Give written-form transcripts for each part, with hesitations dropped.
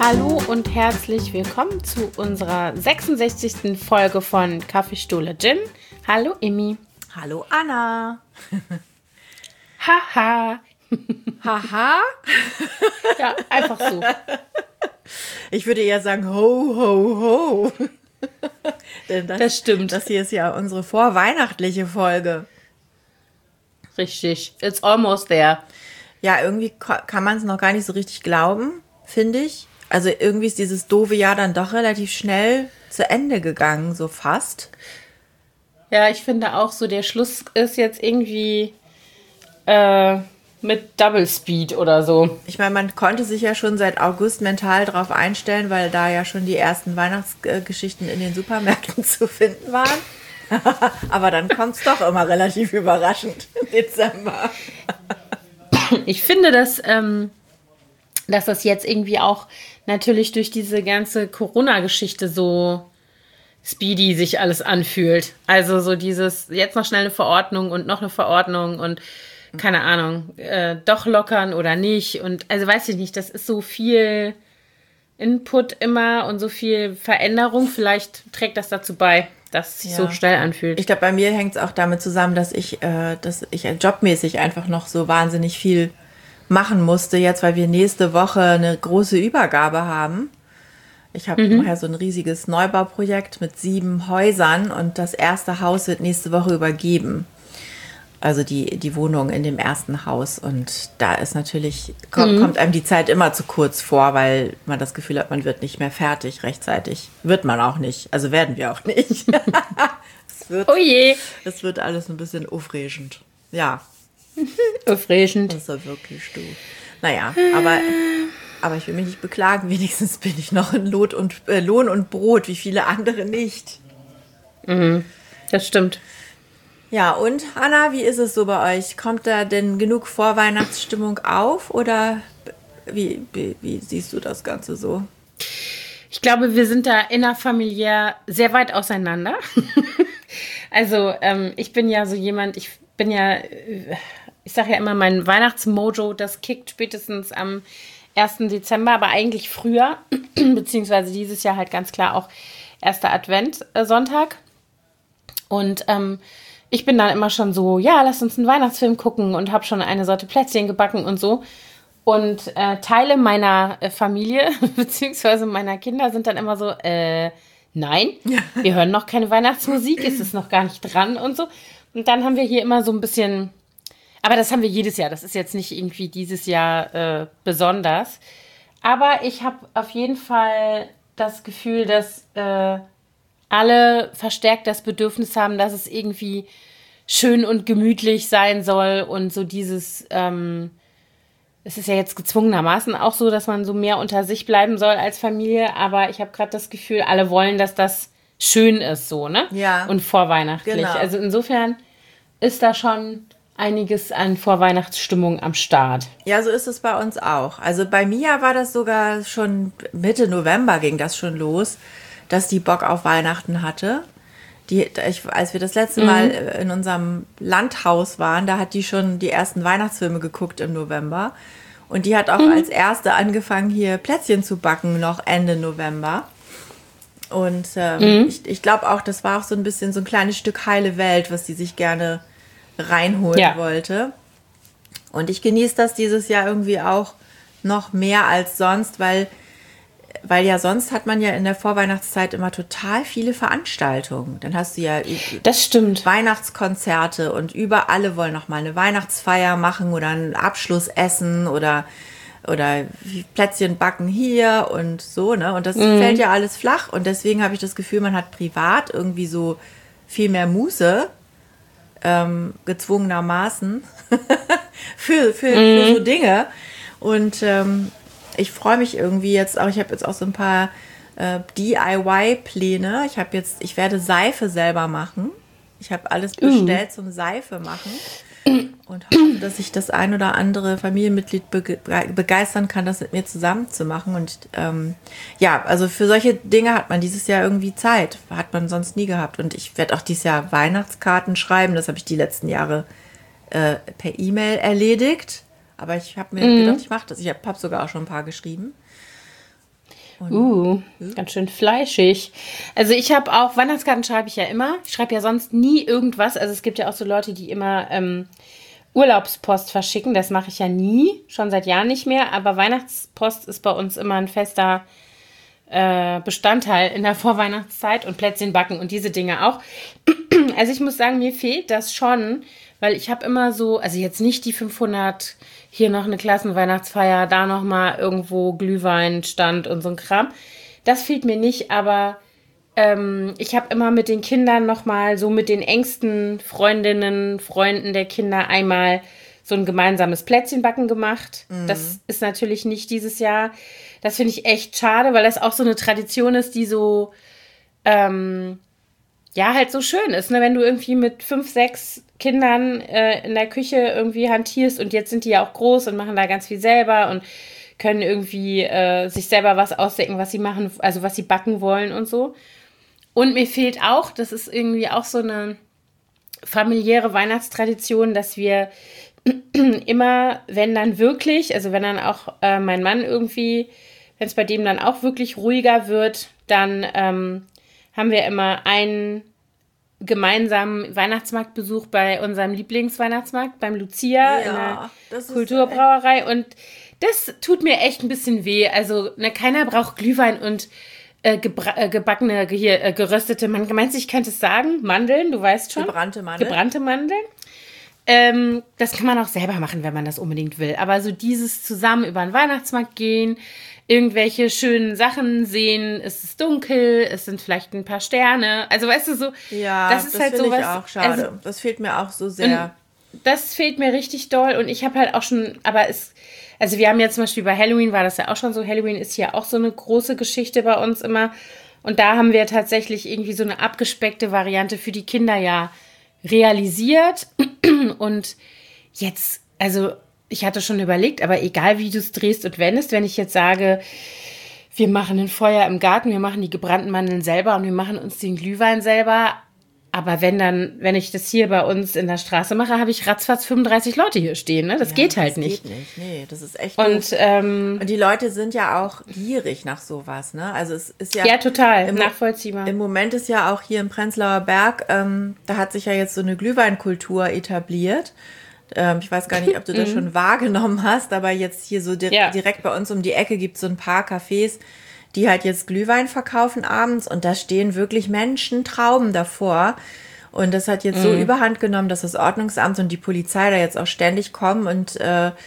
Hallo und herzlich willkommen zu unserer 66. Folge von Kaffeestuhle Gin. Hallo Emmy. Hallo Anna. Haha. Haha? Ja, einfach so. Ich würde eher sagen ho, ho, ho. Denn Das stimmt. Das hier ist ja unsere vorweihnachtliche Folge. Richtig. It's almost there. Ja, irgendwie kann man es noch gar nicht so richtig glauben, finde ich. Also irgendwie ist dieses doofe Jahr dann doch relativ schnell zu Ende gegangen, so fast. Ja, ich finde auch so, der Schluss ist jetzt irgendwie mit Double Speed oder so. Ich meine, man konnte sich ja schon seit August mental drauf einstellen, weil da ja schon die ersten Weihnachtsgeschichten in den Supermärkten zu finden waren. Aber dann kommt es doch immer relativ überraschend im Dezember. Ich finde, dass das jetzt irgendwie auch natürlich durch diese ganze Corona-Geschichte so speedy sich alles anfühlt. Also so dieses, jetzt noch schnell eine Verordnung und noch eine Verordnung und keine Ahnung, doch lockern oder nicht. Und also weiß ich nicht, das ist so viel Input immer und so viel Veränderung. Vielleicht trägt das dazu bei, dass es sich so schnell anfühlt. Ich glaube, bei mir hängt es auch damit zusammen, dass ich jobmäßig einfach noch so wahnsinnig viel machen musste, jetzt, weil wir nächste Woche eine große Übergabe haben. Ich habe nachher so ein riesiges Neubauprojekt mit 7 Häusern und das erste Haus wird nächste Woche übergeben. Also die Wohnung in dem ersten Haus. Und da ist natürlich, kommt einem die Zeit immer zu kurz vor, weil man das Gefühl hat, man wird nicht mehr fertig rechtzeitig. Wird man auch nicht. Also werden wir auch nicht. Oh je. Es wird alles ein bisschen aufregend. Ja. Aufregend. Das ist ja wirklich du. Naja, aber ich will mich nicht beklagen. Wenigstens bin ich noch in Lohn und Brot, wie viele andere nicht. Das stimmt. Ja, und Anna, wie ist es so bei euch? Kommt da denn genug Vorweihnachtsstimmung auf oder wie siehst du das Ganze so? Ich glaube, wir sind da innerfamiliär sehr weit auseinander. Also ich bin ja so jemand, ich sage ja immer, mein Weihnachtsmojo, das kickt spätestens am 1. Dezember, aber eigentlich früher, beziehungsweise dieses Jahr halt ganz klar auch 1. Adventssonntag. Und ich bin dann immer schon so, ja, lass uns einen Weihnachtsfilm gucken und habe schon eine Sorte Plätzchen gebacken und so. Und Teile meiner Familie beziehungsweise meiner Kinder sind dann immer so, nein, wir hören noch keine Weihnachtsmusik, ist es noch gar nicht dran und so. Und dann haben wir hier immer so ein bisschen, aber das haben wir jedes Jahr, das ist jetzt nicht irgendwie dieses Jahr besonders. Aber ich habe auf jeden Fall das Gefühl, dass alle verstärkt das Bedürfnis haben, dass es irgendwie schön und gemütlich sein soll und so dieses, es ist ja jetzt gezwungenermaßen auch so, dass man so mehr unter sich bleiben soll als Familie, aber ich habe gerade das Gefühl, alle wollen, dass das schön ist so, ne? Ja. Und vorweihnachtlich. Genau. Also insofern ist da schon einiges an Vorweihnachtsstimmung am Start. Ja, so ist es bei uns auch. Also bei Mia war das sogar schon Mitte November ging das schon los, dass die Bock auf Weihnachten hatte. Als wir das letzte Mal in unserem Landhaus waren, da hat die schon die ersten Weihnachtsfilme geguckt im November. Und die hat auch als erste angefangen, hier Plätzchen zu backen, noch Ende November. Und ich glaube auch, das war auch so ein bisschen so ein kleines Stück heile Welt, was die sich gerne reinholen wollte. Und ich genieße das dieses Jahr irgendwie auch noch mehr als sonst, weil ja sonst hat man ja in der Vorweihnachtszeit immer total viele Veranstaltungen. Dann hast du ja Das stimmt. Weihnachtskonzerte und alle wollen noch mal eine Weihnachtsfeier machen oder ein Abschlussessen oder Plätzchen backen hier und so, ne? Und das fällt ja alles flach und deswegen habe ich das Gefühl, man hat privat irgendwie so viel mehr Muße, gezwungenermaßen für so Dinge. Und ich freue mich irgendwie jetzt auch, ich habe jetzt auch so ein paar DIY-Pläne. Ich werde Seife selber machen. Ich habe alles bestellt zum Seife machen und hoffe, dass ich das ein oder andere Familienmitglied begeistern kann, das mit mir zusammen zu machen. Und also für solche Dinge hat man dieses Jahr irgendwie Zeit. Hat man sonst nie gehabt. Und ich werde auch dieses Jahr Weihnachtskarten schreiben. Das habe ich die letzten Jahre per E-Mail erledigt. Aber ich habe mir gedacht, ich mache das. Ich habe sogar auch schon ein paar geschrieben. Ganz schön fleischig. Also ich habe auch, Weihnachtskarten schreibe ich ja immer. Ich schreibe ja sonst nie irgendwas. Also es gibt ja auch so Leute, die immer Urlaubspost verschicken. Das mache ich ja nie, schon seit Jahren nicht mehr. Aber Weihnachtspost ist bei uns immer ein fester Bestandteil in der Vorweihnachtszeit und Plätzchen backen und diese Dinge auch. Also ich muss sagen, mir fehlt das schon, weil ich habe immer so, also jetzt nicht die 500, hier noch eine Klassenweihnachtsfeier, da nochmal irgendwo Glühweinstand und so ein Kram. Das fehlt mir nicht, aber ich habe immer mit den Kindern nochmal, so mit den engsten Freundinnen, Freunden der Kinder einmal so ein gemeinsames Plätzchenbacken gemacht. Das ist natürlich nicht dieses Jahr. Das finde ich echt schade, weil das auch so eine Tradition ist, die so, ja, halt so schön ist, ne? Wenn du irgendwie mit 5, 6 Kindern in der Küche irgendwie hantierst und jetzt sind die ja auch groß und machen da ganz viel selber und können irgendwie sich selber was ausdenken, was sie machen, also was sie backen wollen und so. Und mir fehlt auch, das ist irgendwie auch so eine familiäre Weihnachtstradition, dass wir immer, wenn dann wirklich, also wenn dann auch mein Mann irgendwie, wenn es bei dem dann auch wirklich ruhiger wird, dann haben wir immer einen gemeinsamen Weihnachtsmarktbesuch bei unserem Lieblingsweihnachtsmarkt, beim Lucia in der Kulturbrauerei. Und das tut mir echt ein bisschen weh. Also keiner braucht Glühwein und gebackene, geröstete Mandeln. Meinst du, ich könnte es sagen? Mandeln, du weißt schon. Gebrannte Mandeln. Das kann man auch selber machen, wenn man das unbedingt will. Aber so dieses zusammen über den Weihnachtsmarkt gehen, irgendwelche schönen Sachen sehen, es ist dunkel, es sind vielleicht ein paar Sterne. Also weißt du so, ja, das ist halt sowas. Ich auch schade. Also, das fehlt mir auch so sehr. Das fehlt mir richtig doll und ich habe halt auch schon, also wir haben ja zum Beispiel bei Halloween war das ja auch schon so, Halloween ist ja auch so eine große Geschichte bei uns immer und da haben wir tatsächlich irgendwie so eine abgespeckte Variante für die Kinder ja realisiert und jetzt, also ich hatte schon überlegt, aber egal wie du es drehst und wendest, wenn ich jetzt sage, wir machen ein Feuer im Garten, wir machen die gebrannten Mandeln selber und wir machen uns den Glühwein selber, aber wenn ich das hier bei uns in der Straße mache, habe ich ratzfatz 35 Leute hier stehen, ne? Das geht halt nicht. Das geht nicht, nee, das ist echt und die Leute sind ja auch gierig nach sowas, ne? Also es ist ja... Ja, total, nachvollziehbar. Im Moment ist ja auch hier im Prenzlauer Berg, da hat sich ja jetzt so eine Glühweinkultur etabliert. Ich weiß gar nicht, ob du das schon wahrgenommen hast, aber jetzt hier so direkt bei uns um die Ecke gibt es so ein paar Cafés, die halt jetzt Glühwein verkaufen abends und da stehen wirklich Menschentrauben davor. Und das hat jetzt so überhand genommen, dass das Ordnungsamt und die Polizei da jetzt auch ständig kommen und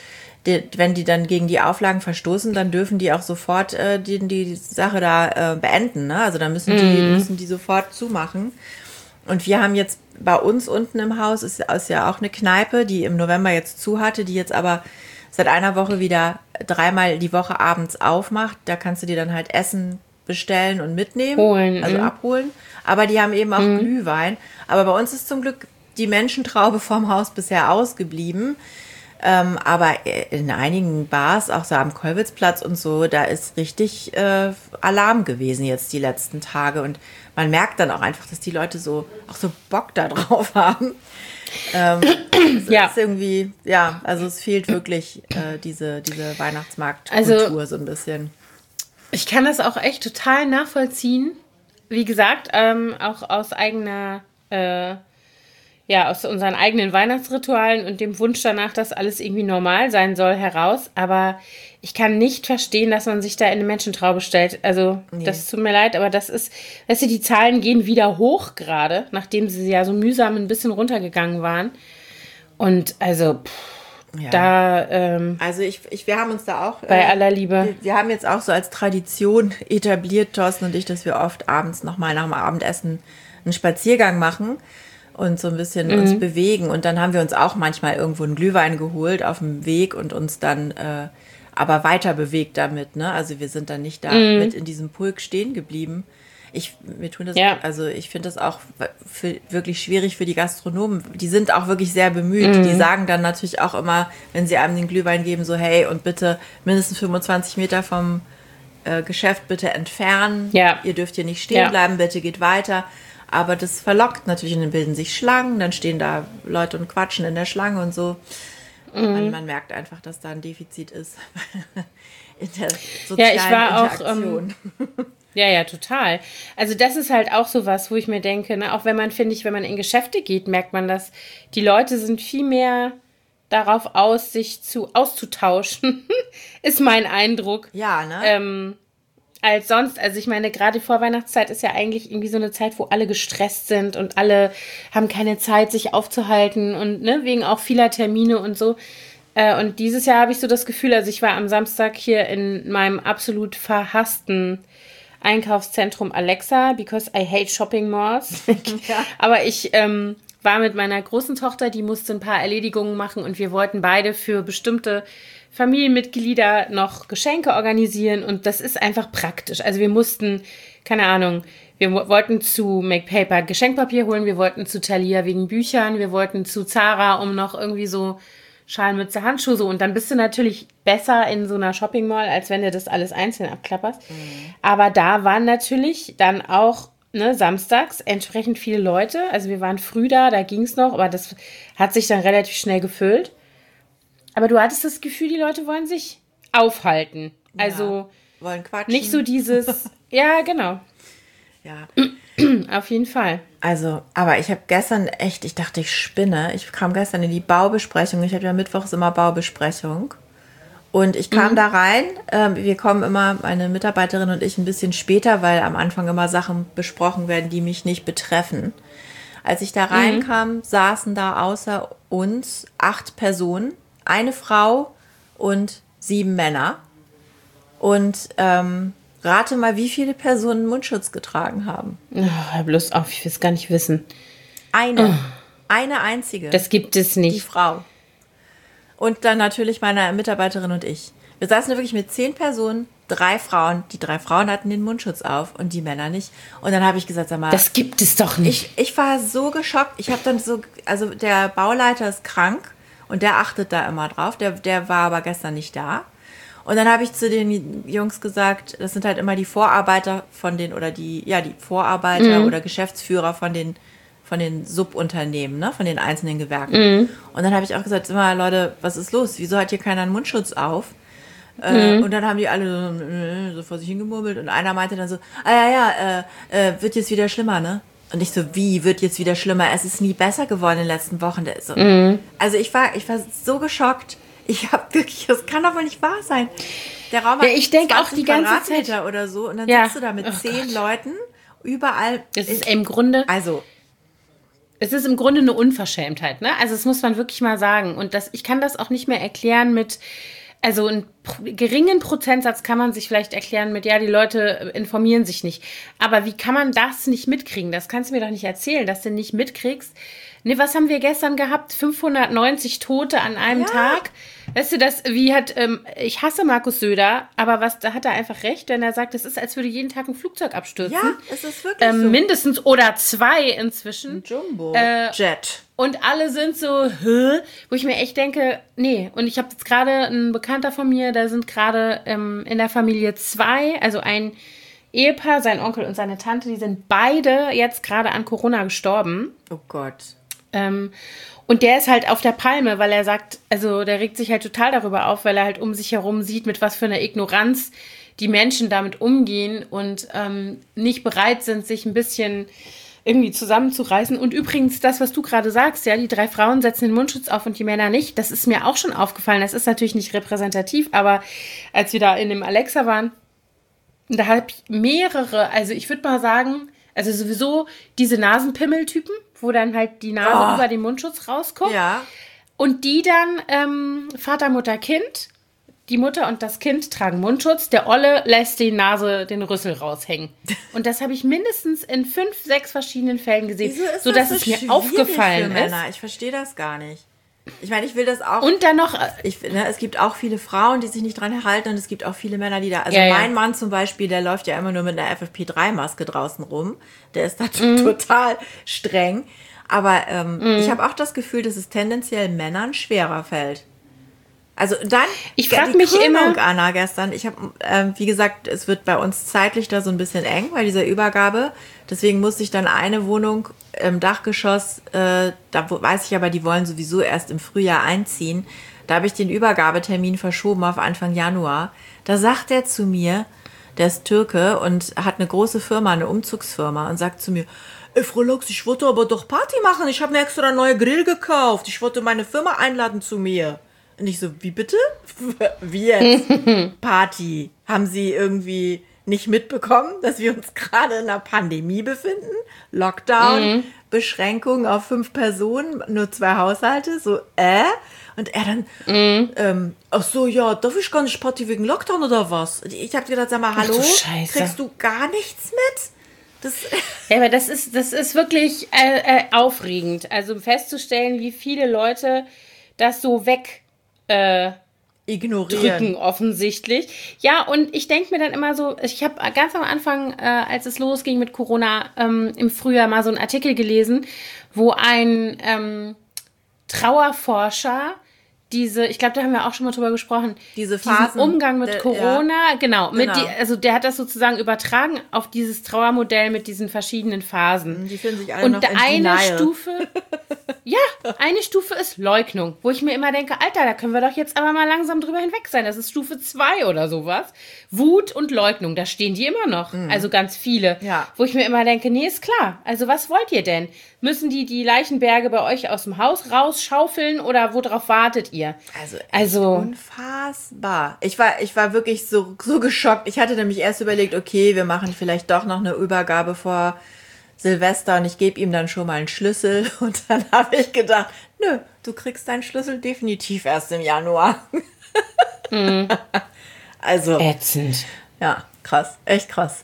wenn die dann gegen die Auflagen verstoßen, dann dürfen die auch sofort die Sache da beenden. Ne? Also dann müssen die sofort zumachen. Und wir haben jetzt bei uns unten im Haus, ist ja auch eine Kneipe, die im November jetzt zu hatte, die jetzt aber seit einer Woche wieder 3-mal die Woche abends aufmacht. Da kannst du dir dann halt Essen bestellen und mitnehmen, also abholen. Aber die haben eben auch Glühwein. Aber bei uns ist zum Glück die Menschentraube vorm Haus bisher ausgeblieben. Aber in einigen Bars, auch so am Kollwitzplatz und so, da ist richtig Alarm gewesen jetzt die letzten Tage. Und man merkt dann auch einfach, dass die Leute so Bock da drauf haben. Ist irgendwie, also es fehlt wirklich diese Weihnachtsmarktkultur so ein bisschen. Ich kann das auch echt total nachvollziehen. Wie gesagt, auch aus eigener, aus unseren eigenen Weihnachtsritualen und dem Wunsch danach, dass alles irgendwie normal sein soll, heraus. Aber ich kann nicht verstehen, dass man sich da in eine Menschentraube stellt. Also, das tut mir leid, aber das ist, weißt du, die Zahlen gehen wieder hoch gerade, nachdem sie ja so mühsam ein bisschen runtergegangen waren. Und also, wir haben uns da auch bei aller Liebe. Wir haben jetzt auch so als Tradition etabliert, Thorsten und ich, dass wir oft abends nochmal nach dem Abendessen einen Spaziergang machen und so ein bisschen uns bewegen. Und dann haben wir uns auch manchmal irgendwo einen Glühwein geholt auf dem Weg und uns dann aber weiter bewegt damit. Ne? Also wir sind dann nicht da mit in diesem Pulk stehen geblieben. Also ich finde das auch wirklich schwierig für die Gastronomen. Die sind auch wirklich sehr bemüht. Die sagen dann natürlich auch immer, wenn sie einem den Glühwein geben, so hey, und bitte mindestens 25 Meter vom Geschäft bitte entfernen. Ja. Ihr dürft hier nicht stehen bleiben, bitte geht weiter. Aber das verlockt natürlich und dann bilden sich Schlangen, dann stehen da Leute und quatschen in der Schlange und so. Man merkt einfach, dass da ein Defizit ist. in der Ja, sozialen ich war auch, Interaktion. ja, total. Also das ist halt auch so was, wo ich mir denke, ne, auch wenn man, finde ich, wenn man in Geschäfte geht, merkt man das, die Leute sind viel mehr darauf aus, sich auszutauschen, ist mein Eindruck. Ja, ne? Als sonst. Also ich meine, gerade die Vorweihnachtszeit ist ja eigentlich irgendwie so eine Zeit, wo alle gestresst sind und alle haben keine Zeit, sich aufzuhalten und ne, wegen auch vieler Termine und so. Und dieses Jahr habe ich so das Gefühl, also ich war am Samstag hier in meinem absolut verhassten Einkaufszentrum Alexa, because I hate shopping malls. Ja. Aber ich war mit meiner großen Tochter, die musste ein paar Erledigungen machen und wir wollten beide für bestimmte Familienmitglieder noch Geschenke organisieren und das ist einfach praktisch. Also wir mussten, keine Ahnung, wir wollten zu McPaper Geschenkpapier holen, wir wollten zu Thalia wegen Büchern, wir wollten zu Zara, um noch irgendwie so Schalmütze, Handschuhe so. Und dann bist du natürlich besser in so einer Shopping Mall, als wenn du das alles einzeln abklapperst. Aber da waren natürlich dann auch samstags entsprechend viele Leute. Also wir waren früh da ging es noch, aber das hat sich dann relativ schnell gefüllt. Aber du hattest das Gefühl, die Leute wollen sich aufhalten. Also wollen quatschen. nicht so dieses, ja, genau. Ja. Auf jeden Fall. Also, aber ich habe gestern echt, ich dachte, ich spinne. Ich kam gestern in die Baubesprechung. Ich habe ja mittwochs immer Baubesprechung. Und ich kam da rein. Wir kommen immer, meine Mitarbeiterin und ich, ein bisschen später, weil am Anfang immer Sachen besprochen werden, die mich nicht betreffen. Als ich da reinkam, saßen da außer uns 8 Personen, eine Frau und 7 Männer. Und rate mal, wie viele Personen Mundschutz getragen haben. Oh, hör bloß auf, ich will es gar nicht wissen. Eine einzige. Das gibt es Die nicht. Frau. Und dann natürlich meine Mitarbeiterin und ich. Wir saßen da wirklich mit 10 Personen, 3 Frauen. Die 3 Frauen hatten den Mundschutz auf und die Männer nicht. Und dann habe ich gesagt, sag mal. Das gibt es doch nicht. Ich war so geschockt. Ich habe dann so, also der Bauleiter ist krank und der achtet da immer drauf. Der war aber gestern nicht da. Und dann habe ich zu den Jungs gesagt, das sind halt immer die Vorarbeiter von den, oder die Vorarbeiter oder Geschäftsführer von den Subunternehmen, ne, von den einzelnen Gewerken. Und dann habe ich auch gesagt, immer, Leute, was ist los? Wieso hat hier keiner einen Mundschutz auf? Und dann haben die alle so vor sich hingemurmelt und einer meinte dann so, wird jetzt wieder schlimmer, ne? Und ich so, wie wird jetzt wieder schlimmer? Es ist nie besser geworden in den letzten Wochen. So. Also ich war so geschockt. Ich habe wirklich, das kann doch wohl nicht wahr sein. Der Raum hat ich denke auch die ganze Quadratmeter Zeit oder so und dann Ja. sitzt du da mit 10 Leuten überall. Es ist im Grunde eine Unverschämtheit, ne? Also das muss man wirklich mal sagen. Und ich kann das auch nicht mehr erklären mit, also einen geringen Prozentsatz kann man sich vielleicht erklären mit, ja, die Leute informieren sich nicht. Aber wie kann man das nicht mitkriegen? Das kannst du mir doch nicht erzählen, dass du nicht mitkriegst. Ne, was haben wir gestern gehabt? 590 Tote an einem Tag. Weißt du, ich hasse Markus Söder, aber da hat er einfach recht, denn er sagt, es ist, als würde jeden Tag ein Flugzeug abstürzen. Ja, es ist wirklich so. Mindestens oder 2 inzwischen. Jumbo-Jet. Und alle sind so, wo ich mir echt denke, nee. Und ich habe jetzt gerade einen Bekannter von mir, da sind gerade in der Familie 2, also ein Ehepaar, sein Onkel und seine Tante, die sind beide jetzt gerade an Corona gestorben. Oh Gott. Und der ist halt auf der Palme, weil er sagt, also der regt sich halt total darüber auf, weil er halt um sich herum sieht, mit was für einer Ignoranz die Menschen damit umgehen und nicht bereit sind, sich ein bisschen irgendwie zusammenzureißen. Und übrigens, das, was du gerade sagst, ja, die 3 Frauen setzen den Mundschutz auf und die Männer nicht, das ist mir auch schon aufgefallen. Das ist natürlich nicht repräsentativ, aber als wir da in dem Alexa waren, da habe ich mehrere, also ich würde mal sagen, also sowieso diese Nasenpimmeltypen, wo dann halt die Nase über den Mundschutz rauskommt. Ja. Und die dann Vater, Mutter, Kind. Die Mutter und das Kind tragen Mundschutz. Der Olle lässt den Rüssel raushängen. Und das habe ich mindestens in 5, 6 verschiedenen Fällen gesehen, sodass es mir aufgefallen ist. Ich verstehe das gar nicht. Ich meine, ich will das auch. Und dann noch. Es gibt auch viele Frauen, die sich nicht dran halten und es gibt auch viele Männer, die da. Also mein Mann zum Beispiel, der läuft ja immer nur mit einer FFP3-Maske draußen rum. Der ist da total streng. Aber ich habe auch das Gefühl, dass es tendenziell Männern schwerer fällt. Also dann, ich frage mich immer, Anna, gestern, ich habe, wie gesagt, es wird bei uns zeitlich da so ein bisschen eng bei dieser Übergabe. Deswegen musste ich dann eine Wohnung im Dachgeschoss, da weiß ich aber, die wollen sowieso erst im Frühjahr einziehen. Da habe ich den Übergabetermin verschoben auf Anfang Januar. Da sagt er zu mir, der ist Türke und hat eine große Firma, eine Umzugsfirma, und sagt zu mir, ey, Frau Lux, ich wollte aber doch Party machen. Ich habe mir extra einen neuen Grill gekauft. Ich wollte meine Firma einladen zu mir. Und ich so, wie bitte? Wie jetzt? Party. Haben Sie irgendwie nicht mitbekommen, dass wir uns gerade in einer Pandemie befinden? Lockdown, Beschränkung auf 5 Personen, nur 2 Haushalte. So, Und er dann, ach so, ja, darf ich gar nicht Party wegen Lockdown oder was? Ich habe gedacht, sag mal, hallo, kriegst du gar nichts mit? Ja, aber das ist wirklich aufregend. Also festzustellen, wie viele Leute das so weg ignorieren. Drücken offensichtlich. Ja, und ich denke mir dann immer so, ich habe ganz am Anfang, als es losging mit Corona, im Frühjahr mal so einen Artikel gelesen, wo ein Trauerforscher ich glaube, da haben wir auch schon mal drüber gesprochen, diesen Umgang mit Corona, genau. Also der hat das sozusagen übertragen auf dieses Trauermodell mit diesen verschiedenen Phasen. Die finden sich alle noch in Denial. Eine Stufe ist Leugnung, wo ich mir immer denke, Alter, da können wir doch jetzt aber mal langsam drüber hinweg sein. Das ist Stufe 2 oder sowas. Wut und Leugnung, da stehen die immer noch. Also ganz viele. Ja. Wo ich mir immer denke, nee, ist klar. Also was wollt ihr denn? Müssen die Leichenberge bei euch aus dem Haus rausschaufeln oder worauf wartet ihr? Also unfassbar. Ich war wirklich so geschockt. Ich hatte nämlich erst überlegt, okay, wir machen vielleicht doch noch eine Übergabe vor Silvester und ich gebe ihm dann schon mal einen Schlüssel. Und dann habe ich gedacht, nö, du kriegst deinen Schlüssel definitiv erst im Januar. Also. Ätzend. Ja, krass. Echt krass.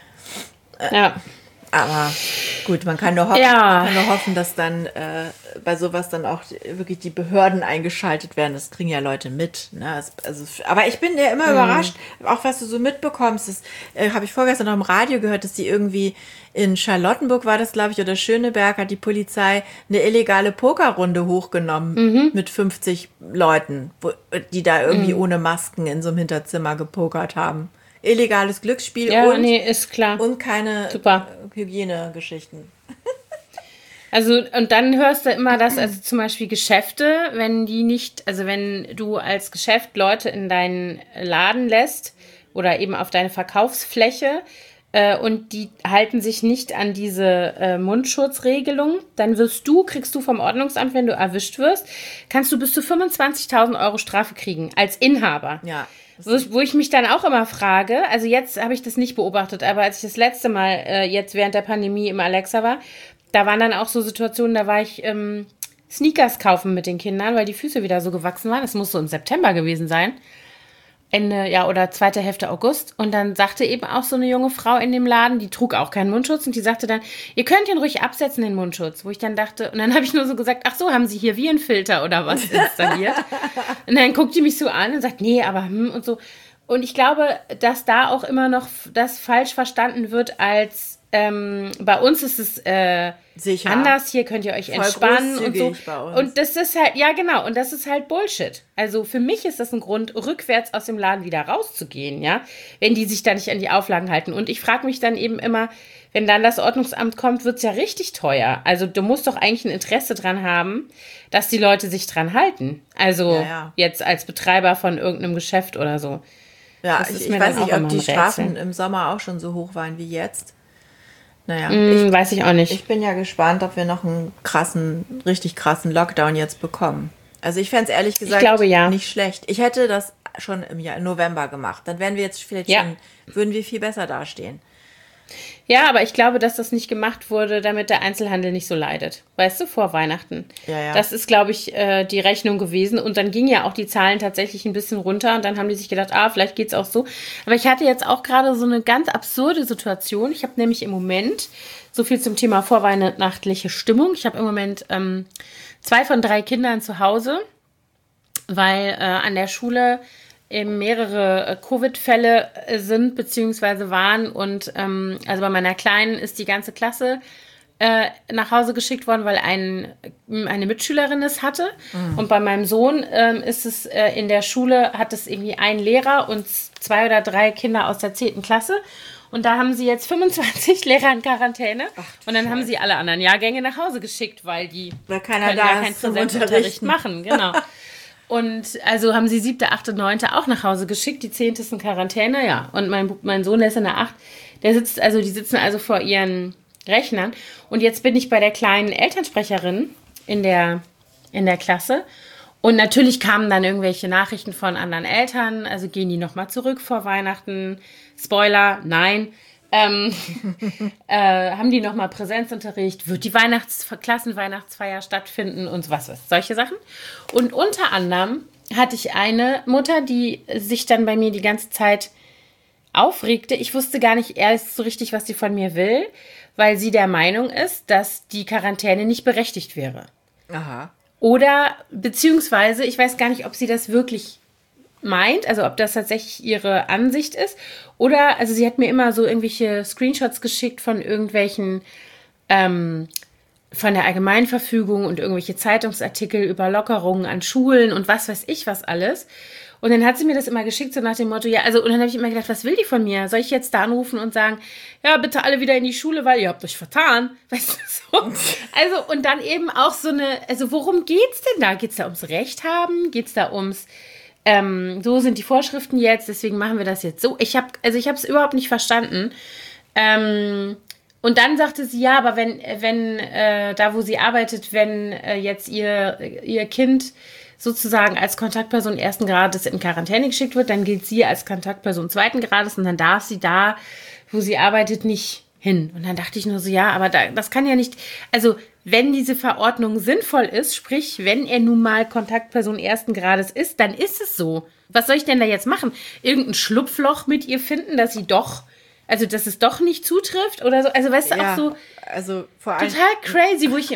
Ja. Aber gut, man kann nur hoffen, dass dann bei sowas dann auch wirklich die Behörden eingeschaltet werden. Das kriegen ja Leute mit. Ne? Aber ich bin ja immer überrascht, auch was du so mitbekommst. Das habe ich vorgestern noch im Radio gehört, dass die irgendwie in Charlottenburg war das, glaube ich, oder Schöneberg, hat die Polizei eine illegale Pokerrunde hochgenommen mit 50 Leuten, die da irgendwie ohne Masken in so einem Hinterzimmer gepokert haben. Illegales Glücksspiel ist klar. Und keine Hygienegeschichten. Also, und dann hörst du immer, dass also zum Beispiel Geschäfte, wenn du als Geschäft Leute in deinen Laden lässt oder eben auf deine Verkaufsfläche und die halten sich nicht an diese Mundschutzregelung, dann kriegst du vom Ordnungsamt, wenn du erwischt wirst, kannst du bis zu 25.000 Euro Strafe kriegen als Inhaber. Ja. Wo ich mich dann auch immer frage, also jetzt habe ich das nicht beobachtet, aber als ich das letzte Mal jetzt während der Pandemie im Alexa war, da waren dann auch so Situationen, da war ich Sneakers kaufen mit den Kindern, weil die Füße wieder so gewachsen waren. Das muss so im September gewesen sein. Oder zweite Hälfte August. Und dann sagte eben auch so eine junge Frau in dem Laden, die trug auch keinen Mundschutz und die sagte dann, ihr könnt ihn ruhig absetzen, den Mundschutz. Wo ich dann dachte, und dann habe ich nur so gesagt, ach so, haben Sie hier Virenfilter oder was installiert? Und dann guckt die mich so an und sagt, nee, aber und so. Und ich glaube, dass da auch immer noch das falsch verstanden wird als bei uns ist es sicher. Anders, hier könnt ihr euch voll entspannen und so. bei uns. Und das ist halt, ja genau, und das ist halt Bullshit. Also für mich ist das ein Grund, rückwärts aus dem Laden wieder rauszugehen, ja, wenn die sich da nicht an die Auflagen halten. Und ich frage mich dann eben immer, wenn dann das Ordnungsamt kommt, wird's ja richtig teuer. Also du musst doch eigentlich ein Interesse dran haben, dass die Leute sich dran halten. Also jetzt als Betreiber von irgendeinem Geschäft oder so. Ja, ich weiß nicht, ob die Strafen im Sommer auch schon so hoch waren wie jetzt. Naja, weiß ich auch nicht. Ich bin ja gespannt, ob wir noch einen richtig krassen Lockdown jetzt bekommen. Also ich fände es ehrlich gesagt nicht schlecht. Ich hätte das schon im November gemacht. Dann wären wir jetzt würden wir viel besser dastehen. Ja, aber ich glaube, dass das nicht gemacht wurde, damit der Einzelhandel nicht so leidet. Weißt du, vor Weihnachten. Ja. Das ist, glaube ich, die Rechnung gewesen. Und dann gingen ja auch die Zahlen tatsächlich ein bisschen runter. Und dann haben die sich gedacht, vielleicht geht's auch so. Aber ich hatte jetzt auch gerade so eine ganz absurde Situation. Ich habe nämlich im Moment, so viel zum Thema vorweihnachtliche Stimmung. Ich habe im Moment 2 von 3 Kindern zu Hause, weil an der Schule eben mehrere Covid-Fälle sind bzw. waren und also bei meiner Kleinen ist die ganze Klasse nach Hause geschickt worden, weil eine Mitschülerin es hatte und bei meinem Sohn ist es in der Schule, hat es irgendwie ein Lehrer und 2 oder 3 Kinder aus der 10. Klasse und da haben sie jetzt 25 Lehrer in Quarantäne und dann haben sie alle anderen Jahrgänge nach Hause geschickt, weil die keiner da keinen Präsenzunterricht machen, genau. Und also haben sie 7., 8., 9. auch nach Hause geschickt. Die 10. ist in Quarantäne, ja. Und mein Sohn, der ist in der 8. Die sitzen also vor ihren Rechnern. Und jetzt bin ich bei der kleinen Elternsprecherin in der Klasse. Und natürlich kamen dann irgendwelche Nachrichten von anderen Eltern. Also gehen die nochmal zurück vor Weihnachten? Spoiler, nein. Haben die nochmal Präsenzunterricht? Wird die Klassenweihnachtsfeier stattfinden und was? Solche Sachen. Und unter anderem hatte ich eine Mutter, die sich dann bei mir die ganze Zeit aufregte. Ich wusste gar nicht erst so richtig, was sie von mir will, weil sie der Meinung ist, dass die Quarantäne nicht berechtigt wäre. Aha. Oder beziehungsweise, ich weiß gar nicht, ob sie das wirklich meint, also ob das tatsächlich ihre Ansicht ist. Oder, also sie hat mir immer so irgendwelche Screenshots geschickt von irgendwelchen, von der Allgemeinverfügung und irgendwelche Zeitungsartikel über Lockerungen an Schulen und was weiß ich was alles. Und dann hat sie mir das immer geschickt, so nach dem Motto, ja, also, und dann habe ich immer gedacht, was will die von mir? Soll ich jetzt da anrufen und sagen, ja, bitte alle wieder in die Schule, weil ihr habt euch vertan? Weißt du, so. Also, und dann eben auch so also worum geht's denn da? Geht's da ums Recht haben? Geht's da ums, so sind die Vorschriften jetzt, deswegen machen wir das jetzt so. Ich habe es überhaupt nicht verstanden. Und dann sagte sie, ja, aber wenn da, wo sie arbeitet, wenn jetzt ihr Kind sozusagen als Kontaktperson 1. Grades in Quarantäne geschickt wird, dann gilt sie als Kontaktperson 2. Grades und dann darf sie da, wo sie arbeitet, nicht hin. Und dann dachte ich nur so, ja, aber das kann ja nicht, also wenn diese Verordnung sinnvoll ist, sprich, wenn er nun mal Kontaktperson 1. Grades ist, dann ist es so. Was soll ich denn da jetzt machen? Irgendein Schlupfloch mit ihr finden, dass es doch nicht zutrifft oder so? Also weißt du, Ja, auch so also vor allem total crazy, wo ich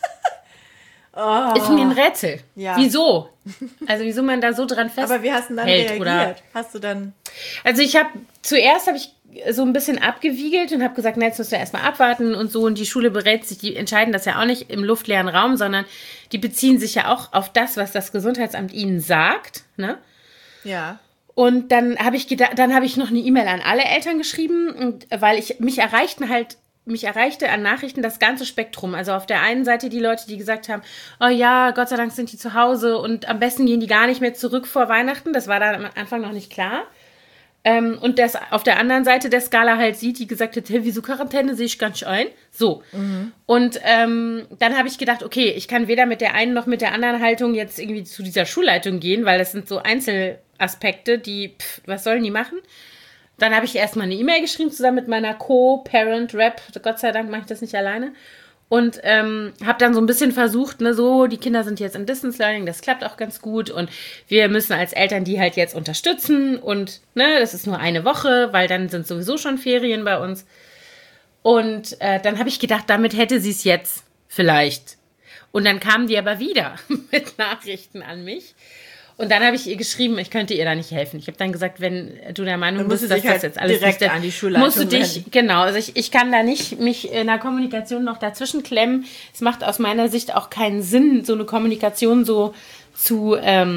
ist mir ein Rätsel. Ja. Wieso? Also wieso man da so dran festhält. Aber wie hast du dann reagiert? Oder? Hast du dann... Also zuerst habe ich so ein bisschen abgewiegelt und habe gesagt, na, jetzt müssen wir erstmal abwarten und so. Und die Schule berät sich, die entscheiden das ja auch nicht im luftleeren Raum, sondern die beziehen sich ja auch auf das, was das Gesundheitsamt ihnen sagt. Ne? Ja. Und dann habe ich noch eine E-Mail an alle Eltern geschrieben, und weil mich erreichte an Nachrichten das ganze Spektrum. Also auf der einen Seite die Leute, die gesagt haben, oh ja, Gott sei Dank sind die zu Hause und am besten gehen die gar nicht mehr zurück vor Weihnachten. Das war da am Anfang noch nicht klar. Und das auf der anderen Seite der Skala halt sieht, die gesagt hat, hey, wieso Quarantäne, sehe ich gar nicht ein. So. Mhm. Und dann habe ich gedacht, okay, ich kann weder mit der einen noch mit der anderen Haltung jetzt irgendwie zu dieser Schulleitung gehen, weil das sind so Einzelaspekte, was sollen die machen? Dann habe ich erstmal eine E-Mail geschrieben, zusammen mit meiner Co-Parent-Rep. Gott sei Dank mache ich das nicht alleine. Und habe dann so ein bisschen versucht, ne, so, die Kinder sind jetzt im Distance Learning, das klappt auch ganz gut. Und wir müssen als Eltern die halt jetzt unterstützen. Und ne, das ist nur eine Woche, weil dann sind sowieso schon Ferien bei uns. Und dann habe ich gedacht, damit hätte sie es jetzt vielleicht. Und dann kamen die aber wieder mit Nachrichten an mich. Und dann habe ich ihr geschrieben, ich könnte ihr da nicht helfen. Ich habe dann gesagt, wenn du der Meinung bist, dass das jetzt alles direkt an die Schulleitung musst du dich, genau, also ich kann da nicht mich in der Kommunikation noch dazwischen klemmen. Es macht aus meiner Sicht auch keinen Sinn, so eine Kommunikation so zu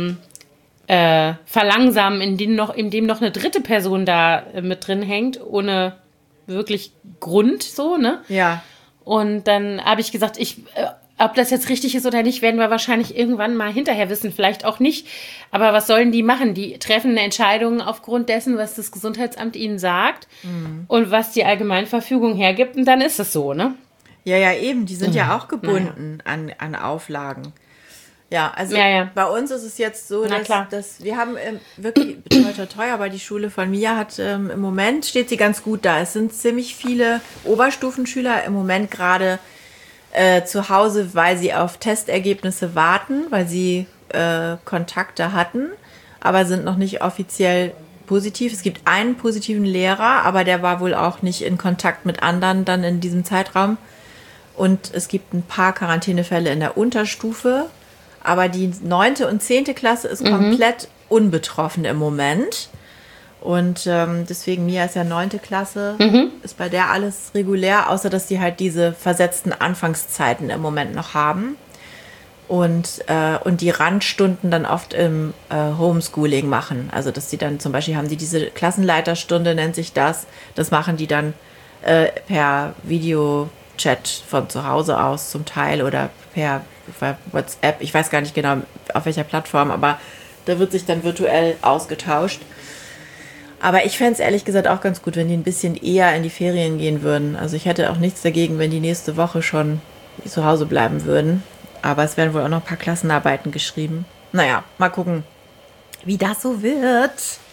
verlangsamen, indem noch eine dritte Person da mit drin hängt, ohne wirklich Grund, so, ne? Ja. Und dann habe ich gesagt, ob das jetzt richtig ist oder nicht, werden wir wahrscheinlich irgendwann mal hinterher wissen. Vielleicht auch nicht. Aber was sollen die machen? Die treffen eine Entscheidung aufgrund dessen, was das Gesundheitsamt ihnen sagt und was die Allgemeinverfügung hergibt. Und dann ist es so, ne? Ja, eben. Die sind ja auch gebunden an Auflagen. Ja, also bei uns ist es jetzt so, dass wir haben wirklich teuer, aber die Schule von Mia hat im Moment steht sie ganz gut da. Es sind ziemlich viele Oberstufenschüler im Moment gerade zu Hause, weil sie auf Testergebnisse warten, weil sie Kontakte hatten, aber sind noch nicht offiziell positiv. Es gibt einen positiven Lehrer, aber der war wohl auch nicht in Kontakt mit anderen dann in diesem Zeitraum. Und es gibt ein paar Quarantänefälle in der Unterstufe, aber die 9. und 10. Klasse ist komplett unbetroffen im Moment. Und deswegen, Mia ist ja 9. Klasse, ist bei der alles regulär, außer dass die halt diese versetzten Anfangszeiten im Moment noch haben. Und die Randstunden dann oft im Homeschooling machen. Also dass die dann zum Beispiel haben die diese Klassenleiterstunde, nennt sich das. Das machen die dann per Videochat von zu Hause aus zum Teil oder per WhatsApp. Ich weiß gar nicht genau, auf welcher Plattform, aber da wird sich dann virtuell ausgetauscht. Aber ich fände es ehrlich gesagt auch ganz gut, wenn die ein bisschen eher in die Ferien gehen würden. Also ich hätte auch nichts dagegen, wenn die nächste Woche schon zu Hause bleiben würden. Aber es werden wohl auch noch ein paar Klassenarbeiten geschrieben. Naja, mal gucken, wie das so wird.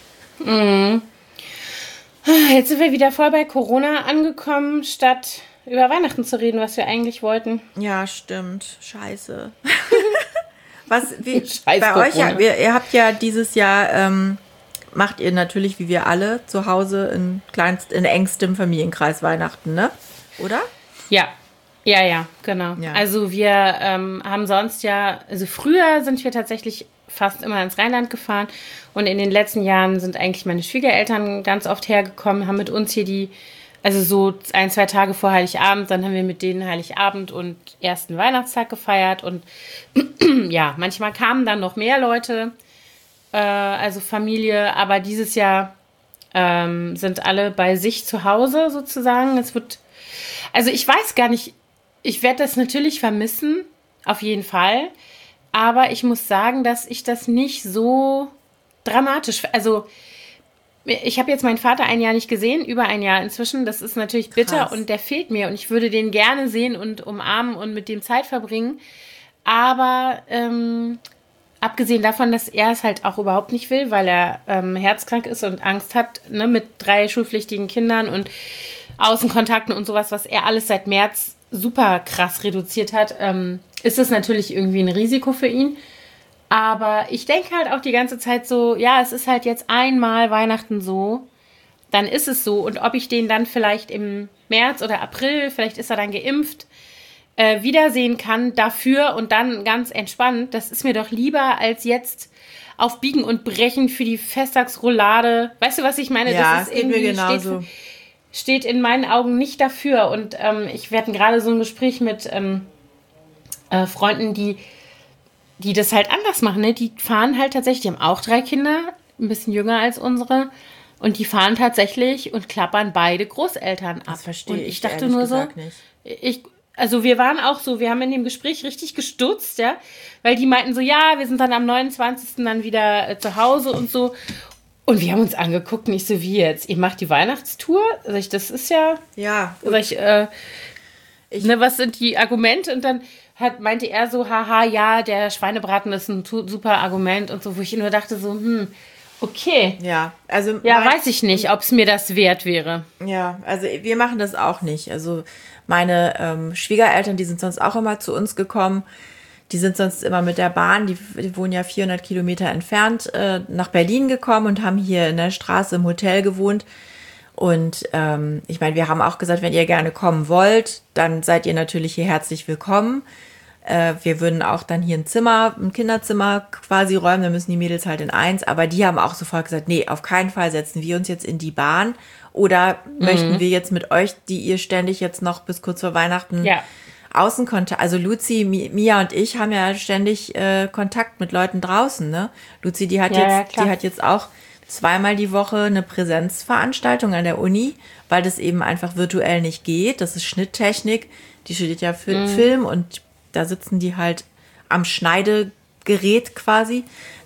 Jetzt sind wir wieder voll bei Corona angekommen, statt über Weihnachten zu reden, was wir eigentlich wollten. Ja, stimmt. Scheiße. Bei Scheiß euch, Corona. ihr habt ja dieses Jahr, macht ihr natürlich wie wir alle zu Hause in engstem Familienkreis Weihnachten, ne? Oder? Ja, genau. Ja. Also wir haben sonst also früher sind wir tatsächlich fast immer ins Rheinland gefahren und in den letzten Jahren sind eigentlich meine Schwiegereltern ganz oft hergekommen, haben mit uns hier also so 1-2 Tage vor Heiligabend, dann haben wir mit denen Heiligabend und ersten Weihnachtstag gefeiert und ja, manchmal kamen dann noch mehr Leute, also Familie, aber dieses Jahr sind alle bei sich zu Hause sozusagen. Also ich weiß gar nicht, ich werde das natürlich vermissen, auf jeden Fall. Aber ich muss sagen, dass ich das nicht so dramatisch, also ich habe jetzt meinen Vater ein Jahr nicht gesehen, über ein Jahr inzwischen. Das ist natürlich bitter Krass. und der fehlt mir und ich würde den gerne sehen und umarmen und mit dem Zeit verbringen. Aber abgesehen davon, dass er es halt auch überhaupt nicht will, weil er herzkrank ist und Angst hat, ne, mit 3 schulpflichtigen Kindern und Außenkontakten und sowas, was er alles seit März super krass reduziert hat, ist es natürlich irgendwie ein Risiko für ihn. Aber ich denke halt auch die ganze Zeit so, ja, es ist halt jetzt einmal Weihnachten so, dann ist es so. Und ob ich den dann vielleicht im März oder April, vielleicht ist er dann geimpft, wiedersehen kann dafür und dann ganz entspannt, das ist mir doch lieber als jetzt auf Biegen und Brechen für die Festtagsroulade. Weißt du, was ich meine? Ja, das ist geht mir irgendwie genauso. steht in meinen Augen nicht dafür. Und wir hatten gerade so ein Gespräch mit Freunden, die das halt anders machen. Ne? Die fahren halt tatsächlich, die haben auch 3 Kinder, ein bisschen jünger als unsere. Und die fahren tatsächlich und klappern beide Großeltern ab. Das verstehe und ich ich dachte ehrlich nur so, gesagt nicht. Also wir waren auch so, wir haben in dem Gespräch richtig gestutzt, ja, weil die meinten so, ja, wir sind dann am 29. dann wieder zu Hause und so. Und wir haben uns angeguckt, nicht so wie jetzt. Ihr macht die Weihnachtstour? Das ist ja. Ja, Was sind die Argumente? Und dann meinte er so, haha, ja, der Schweinebraten ist ein super Argument und so, wo ich nur dachte so, okay. ja, also Ja, weiß ich nicht, ob es mir das wert wäre. Ja, also wir machen das auch nicht. Also meine Schwiegereltern, die sind sonst auch immer zu uns gekommen. Die sind sonst immer mit der Bahn, die wohnen ja 400 Kilometer entfernt, nach Berlin gekommen und haben hier in der Straße im Hotel gewohnt. Und ich meine, wir haben auch gesagt, wenn ihr gerne kommen wollt, dann seid ihr natürlich hier herzlich willkommen. Wir würden auch dann hier ein Kinderzimmer quasi räumen, dann müssen die Mädels halt in eins. Aber die haben auch sofort gesagt, nee, auf keinen Fall setzen wir uns jetzt in die Bahn. Oder möchten wir jetzt mit euch, die ihr ständig jetzt noch bis kurz vor Weihnachten Außenkontakt, also Luzi, Mia und ich haben ja ständig Kontakt mit Leuten draußen, ne? Luzi, die hat jetzt auch 2-mal die Woche eine Präsenzveranstaltung an der Uni, weil das eben einfach virtuell nicht geht. Das ist Schnitttechnik. Die studiert ja Film und da sitzen die halt am Schneidegerät quasi.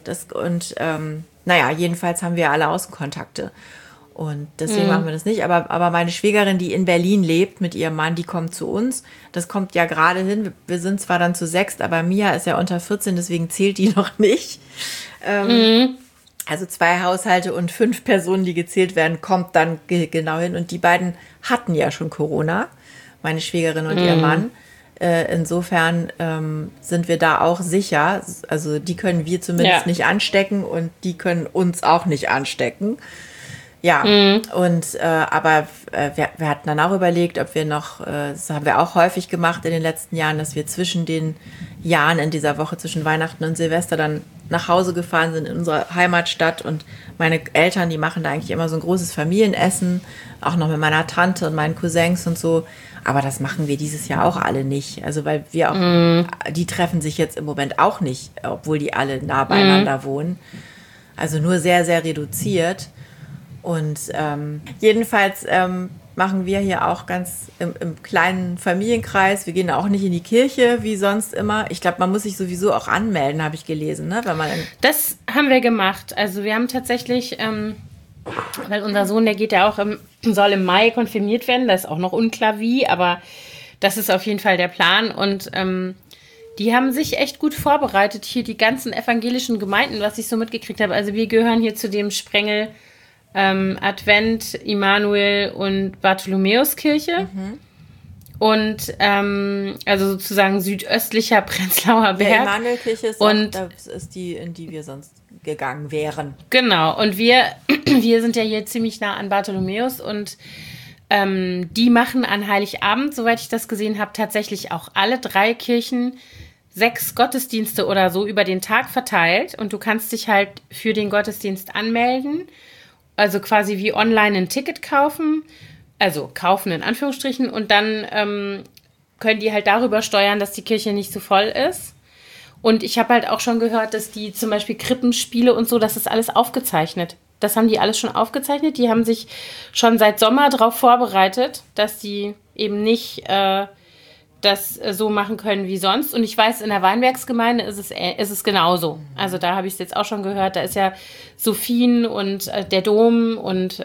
Jedenfalls haben wir alle Außenkontakte. Und deswegen machen wir das nicht. Aber meine Schwägerin, die in Berlin lebt mit ihrem Mann, die kommt zu uns. Das kommt ja gerade hin. Wir sind zwar dann zu 6, aber Mia ist ja unter 14, deswegen zählt die noch nicht. Also 2 Haushalte und 5 Personen, die gezählt werden, kommt dann genau hin. Und die beiden hatten ja schon Corona, meine Schwägerin und ihr Mann. Insofern sind wir da auch sicher. Also die können wir zumindest nicht anstecken und die können uns auch nicht anstecken. Ja, aber wir hatten dann auch überlegt, ob wir noch, das haben wir auch häufig gemacht in den letzten Jahren, dass wir zwischen den Jahren in dieser Woche zwischen Weihnachten und Silvester dann nach Hause gefahren sind in unsere Heimatstadt und meine Eltern, die machen da eigentlich immer so ein großes Familienessen, auch noch mit meiner Tante und meinen Cousins und so, aber das machen wir dieses Jahr auch alle nicht, also weil wir auch, die treffen sich jetzt im Moment auch nicht, obwohl die alle nah beieinander wohnen, also nur sehr, sehr reduziert. Und jedenfalls machen wir hier auch ganz im kleinen Familienkreis. Wir gehen auch nicht in die Kirche wie sonst immer. Ich glaube, man muss sich sowieso auch anmelden, habe ich gelesen, ne? Wenn man das haben wir gemacht. Also wir haben tatsächlich, weil unser Sohn, der geht ja auch soll im Mai konfirmiert werden. Da ist auch noch unklar wie, aber das ist auf jeden Fall der Plan. Und die haben sich echt gut vorbereitet. Hier die ganzen evangelischen Gemeinden, was ich so mitgekriegt habe. Also wir gehören hier zu dem Sprengel Advent, Immanuel und Bartholomäuskirche. Und also sozusagen südöstlicher Prenzlauer Berg. Ja, Immanuelkirche ist das ist die, in die wir sonst gegangen wären. Genau, und wir sind ja hier ziemlich nah an Bartholomäus und die machen an Heiligabend, soweit ich das gesehen habe, tatsächlich auch alle 3 Kirchen 6 Gottesdienste oder so über den Tag verteilt und du kannst dich halt für den Gottesdienst anmelden. Also quasi wie online ein Ticket kaufen, also kaufen in Anführungsstrichen und dann können die halt darüber steuern, dass die Kirche nicht so voll ist. Und ich habe halt auch schon gehört, dass die zum Beispiel Krippenspiele und so, das ist alles aufgezeichnet. Das haben die alles schon aufgezeichnet. Die haben sich schon seit Sommer darauf vorbereitet, dass die eben nicht das so machen können wie sonst. Und ich weiß, in der Weinbergsgemeinde ist es genauso. Also da habe ich es jetzt auch schon gehört. Da ist ja Sophien und der Dom und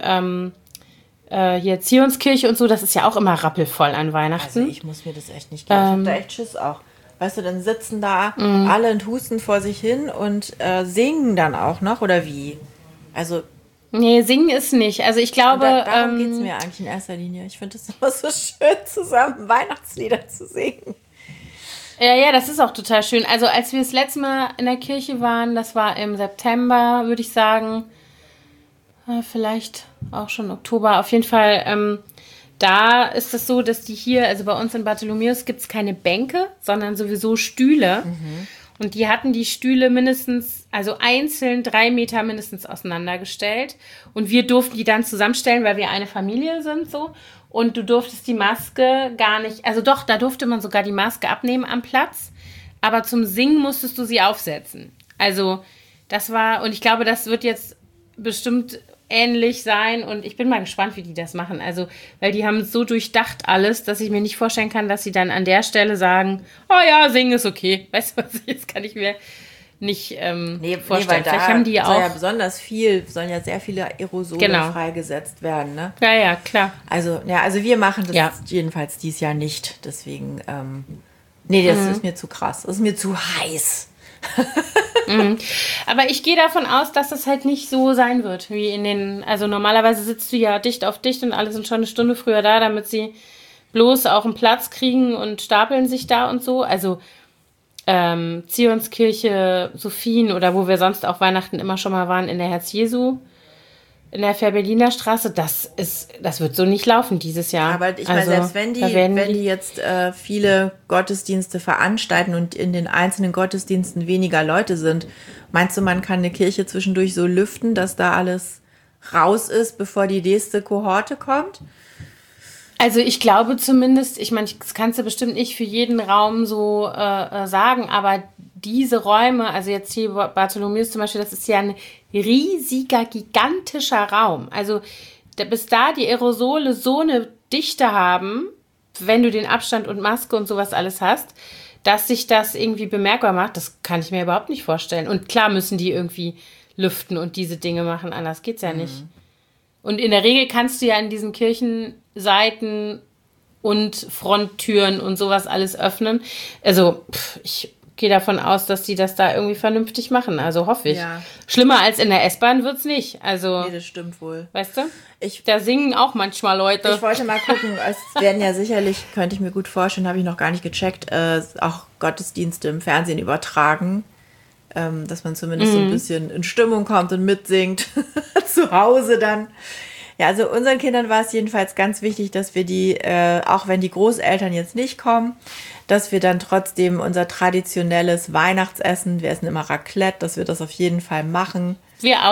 hier Zionskirche und so. Das ist ja auch immer rappelvoll an Weihnachten. Also ich muss mir das echt nicht geben. Ich habe da echt Schiss auch. Weißt du, dann sitzen da alle und husten vor sich hin und singen dann auch noch, oder wie? Also... Nee, singen ist nicht. Also ich glaube... darum geht es mir eigentlich in erster Linie. Ich finde es immer so schön, zusammen Weihnachtslieder zu singen. Ja, das ist auch total schön. Also als wir das letzte Mal in der Kirche waren, das war im September, würde ich sagen, vielleicht auch schon Oktober. Auf jeden Fall, da ist es so, dass die hier, also bei uns in Bartholomäus gibt es keine Bänke, sondern sowieso Stühle. Und die hatten die Stühle mindestens, also einzeln 3 Meter mindestens auseinandergestellt. Und wir durften die dann zusammenstellen, weil wir eine Familie sind so. Und du durftest die Maske gar nicht, also doch, da durfte man sogar die Maske abnehmen am Platz. Aber zum Singen musstest du sie aufsetzen. Also das war, und ich glaube, das wird jetzt bestimmt ähnlich sein. Und ich bin mal gespannt, wie die das machen. Also, weil die haben so durchdacht alles, dass ich mir nicht vorstellen kann, dass sie dann an der Stelle sagen, oh ja, singen ist okay. Weißt du was, jetzt kann ich mir nicht vorstellen. Weil Vielleicht haben die auch... ja sollen ja sehr viele Aerosole freigesetzt werden, ne? Ja, klar. Also wir machen das jedenfalls dieses Jahr nicht. Deswegen, das ist mir zu krass. Das ist mir zu heiß. Aber ich gehe davon aus, dass das halt nicht so sein wird, wie in den, also normalerweise sitzt du ja dicht auf dicht und alle sind schon eine Stunde früher da, damit sie bloß auch einen Platz kriegen und stapeln sich da und so. Also Zionskirche, Sophien oder wo wir sonst auch Weihnachten immer schon mal waren, in der Herz-Jesu, in der Fähr-Berliner Straße, das wird so nicht laufen dieses Jahr. Aber ich meine, selbst wenn die jetzt viele Gottesdienste veranstalten und in den einzelnen Gottesdiensten weniger Leute sind, meinst du, man kann eine Kirche zwischendurch so lüften, dass da alles raus ist, bevor die nächste Kohorte kommt? Also ich glaube zumindest, ich meine, das kannst du bestimmt nicht für jeden Raum so sagen, aber diese Räume, also jetzt hier Bartholomäus zum Beispiel, das ist ja ein riesiger, gigantischer Raum. Also bis da die Aerosole so eine Dichte haben, wenn du den Abstand und Maske und sowas alles hast, dass sich das irgendwie bemerkbar macht, das kann ich mir überhaupt nicht vorstellen. Und klar müssen die irgendwie lüften und diese Dinge machen, anders geht's ja nicht. Und in der Regel kannst du ja in diesen Kirchenseiten und Fronttüren und sowas alles öffnen. Also ich gehe davon aus, dass die das da irgendwie vernünftig machen. Also hoffe ich. Ja. Schlimmer als in der S-Bahn wird's nicht. Also, nee, das stimmt wohl. Weißt du? Da singen auch manchmal Leute. Ich wollte mal gucken, es werden ja sicherlich, könnte ich mir gut vorstellen, habe ich noch gar nicht gecheckt, auch Gottesdienste im Fernsehen übertragen. Dass man zumindest so ein bisschen in Stimmung kommt und mitsingt. Zu Hause dann. Ja, also unseren Kindern war es jedenfalls ganz wichtig, dass wir die, auch wenn die Großeltern jetzt nicht kommen, dass wir dann trotzdem unser traditionelles Weihnachtsessen, wir essen immer Raclette, dass wir das auf jeden Fall machen. Wir auch.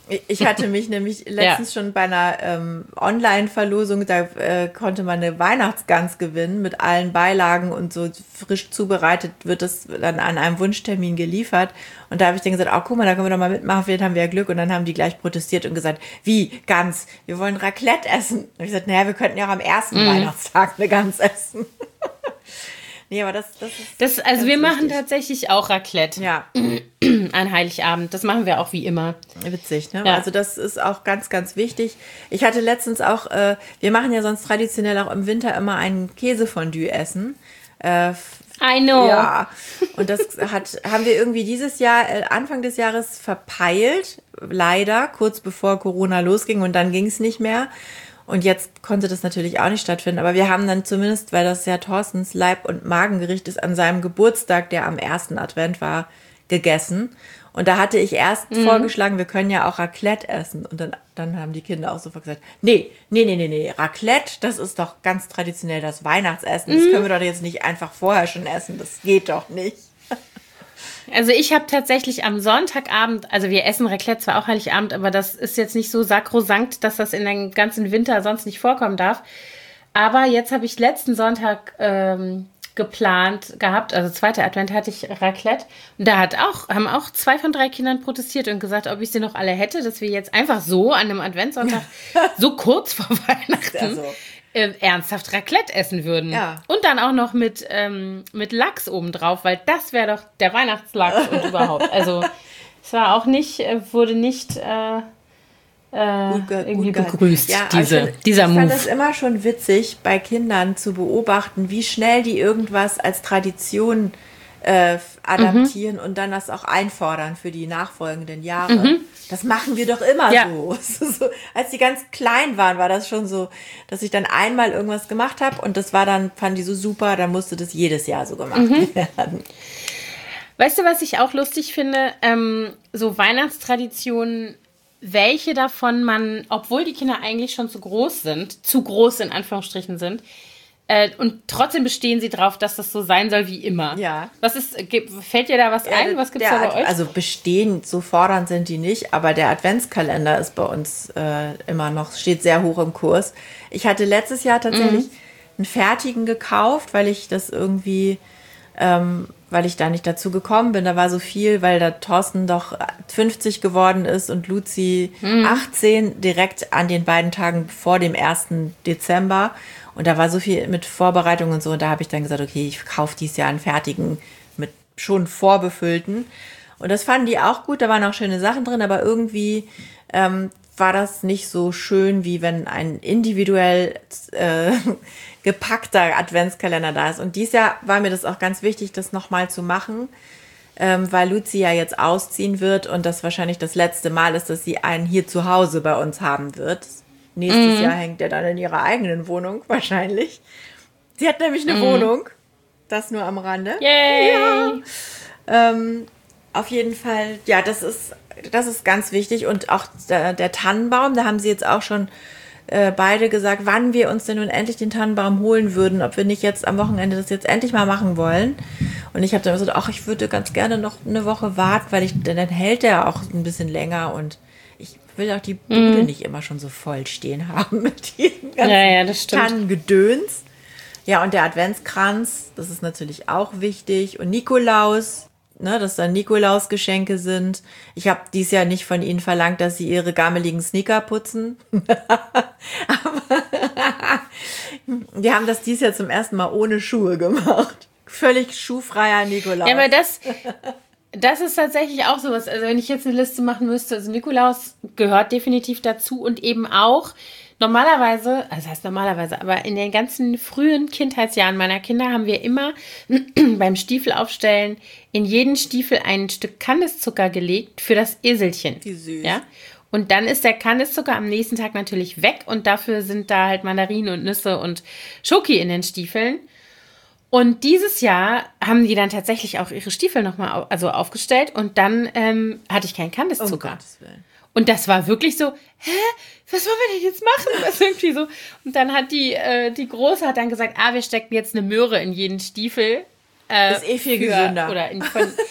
Ich hatte mich nämlich letztens schon bei einer Online-Verlosung, da konnte man eine Weihnachtsgans gewinnen mit allen Beilagen und so frisch zubereitet wird das dann an einem Wunschtermin geliefert. Und da habe ich dann gesagt, guck mal, da können wir doch mal mitmachen, vielleicht haben wir ja Glück. Und dann haben die gleich protestiert und gesagt, wie, Gans? Wir wollen Raclette essen. Und ich gesagt, naja, wir könnten ja auch am ersten Weihnachtstag eine Gans essen. Nee, aber das ist also wir machen tatsächlich auch Raclette. Ja. An Heiligabend. Das machen wir auch wie immer. Witzig, ne? Ja. Also das ist auch ganz, ganz wichtig. Ich hatte letztens auch, wir machen ja sonst traditionell auch im Winter immer ein Käsefondue essen. I know. Ja, und das haben wir irgendwie dieses Jahr, Anfang des Jahres verpeilt. Leider, kurz bevor Corona losging und dann ging es nicht mehr. Und jetzt konnte das natürlich auch nicht stattfinden. Aber wir haben dann zumindest, weil das ja Thorstens Leib- und Magengericht ist, an seinem Geburtstag, der am ersten Advent war, gegessen. Und da hatte ich erst vorgeschlagen, wir können ja auch Raclette essen. Und dann haben die Kinder auch sofort gesagt, nee. Raclette, das ist doch ganz traditionell das Weihnachtsessen. Das können wir doch jetzt nicht einfach vorher schon essen. Das geht doch nicht. Also ich habe tatsächlich am Sonntagabend, also wir essen Raclette zwar auch Heiligabend, aber das ist jetzt nicht so sakrosankt, dass das in den ganzen Winter sonst nicht vorkommen darf. Aber jetzt habe ich letzten Sonntag geplant gehabt, also zweiter Advent hatte ich Raclette. Und da haben auch 2 von 3 Kindern protestiert und gesagt, ob ich sie noch alle hätte, dass wir jetzt einfach so an einem Adventssonntag so kurz vor Weihnachten ernsthaft Raclette essen würden. Ja. Und dann auch noch mit Lachs obendrauf, weil das wäre doch der Weihnachtslachs und überhaupt. Also es war auch nicht, wurde nicht irgendwie begrüßt, ja, dieser Move. Ich fand das immer schon witzig, bei Kindern zu beobachten, wie schnell die irgendwas als Tradition adaptieren und dann das auch einfordern für die nachfolgenden Jahre. Das machen wir doch immer so. Als die ganz klein waren, war das schon so, dass ich dann einmal irgendwas gemacht habe und das war dann, fanden die so super, dann musste das jedes Jahr so gemacht werden. Weißt du, was ich auch lustig finde? So Weihnachtstraditionen, welche davon man, obwohl die Kinder eigentlich schon zu groß in Anführungsstrichen sind, und trotzdem bestehen sie drauf, dass das so sein soll wie immer. Ja. Fällt dir da was ein? Was gibt's da bei euch? Also bestehen, so fordernd sind die nicht, aber der Adventskalender ist bei uns immer noch, steht sehr hoch im Kurs. Ich hatte letztes Jahr tatsächlich einen fertigen gekauft, weil ich das irgendwie, weil ich da nicht dazu gekommen bin. Da war so viel, weil da Thorsten doch 50 geworden ist und Luzi 18, direkt an den beiden Tagen vor dem 1. Dezember. Und da war so viel mit Vorbereitung und so. Und da habe ich dann gesagt, okay, ich kaufe dieses Jahr einen fertigen mit schon vorbefüllten. Und das fanden die auch gut. Da waren auch schöne Sachen drin. Aber irgendwie war das nicht so schön, wie wenn ein individuell gepackter Adventskalender da ist. Und dieses Jahr war mir das auch ganz wichtig, das nochmal zu machen. Weil Luzi ja jetzt ausziehen wird und das wahrscheinlich das letzte Mal ist, dass sie einen hier zu Hause bei uns haben wird. Nächstes Jahr hängt er dann in ihrer eigenen Wohnung, wahrscheinlich. Sie hat nämlich eine Wohnung. Das nur am Rande. Yay! Ja. Auf jeden Fall, ja, das ist ganz wichtig. Und auch der Tannenbaum, da haben sie jetzt auch schon beide gesagt, wann wir uns denn nun endlich den Tannenbaum holen würden, ob wir nicht jetzt am Wochenende das jetzt endlich mal machen wollen. Und ich habe dann gesagt, ach, ich würde ganz gerne noch eine Woche warten, weil dann hält der auch ein bisschen länger und ich will auch die Bude nicht immer schon so voll stehen haben mit diesem ganzen Tannengedöns. Ja, und der Adventskranz, das ist natürlich auch wichtig. Und Nikolaus, ne, dass dann Nikolausgeschenke sind. Ich habe dieses Jahr nicht von ihnen verlangt, dass sie ihre gammeligen Sneaker putzen. Aber wir haben das dieses Jahr zum ersten Mal ohne Schuhe gemacht. Völlig schuhfreier Nikolaus. Ja, aber das ist tatsächlich auch sowas. Also wenn ich jetzt eine Liste machen müsste, also Nikolaus gehört definitiv dazu und eben auch normalerweise, also das heißt normalerweise, aber in den ganzen frühen Kindheitsjahren meiner Kinder haben wir immer beim Stiefelaufstellen in jeden Stiefel ein Stück Kandiszucker gelegt für das Eselchen. Wie süß. Ja? Und dann ist der Kandiszucker am nächsten Tag natürlich weg und dafür sind da halt Mandarinen und Nüsse und Schoki in den Stiefeln. Und dieses Jahr haben die dann tatsächlich auch ihre Stiefel nochmal aufgestellt und dann hatte ich keinen Kandiszucker. Um Gottes Willen. Und das war wirklich so, was wollen wir denn jetzt machen? Das irgendwie so. Und dann hat die Große hat dann gesagt, wir stecken jetzt eine Möhre in jeden Stiefel. Das ist viel gesünder.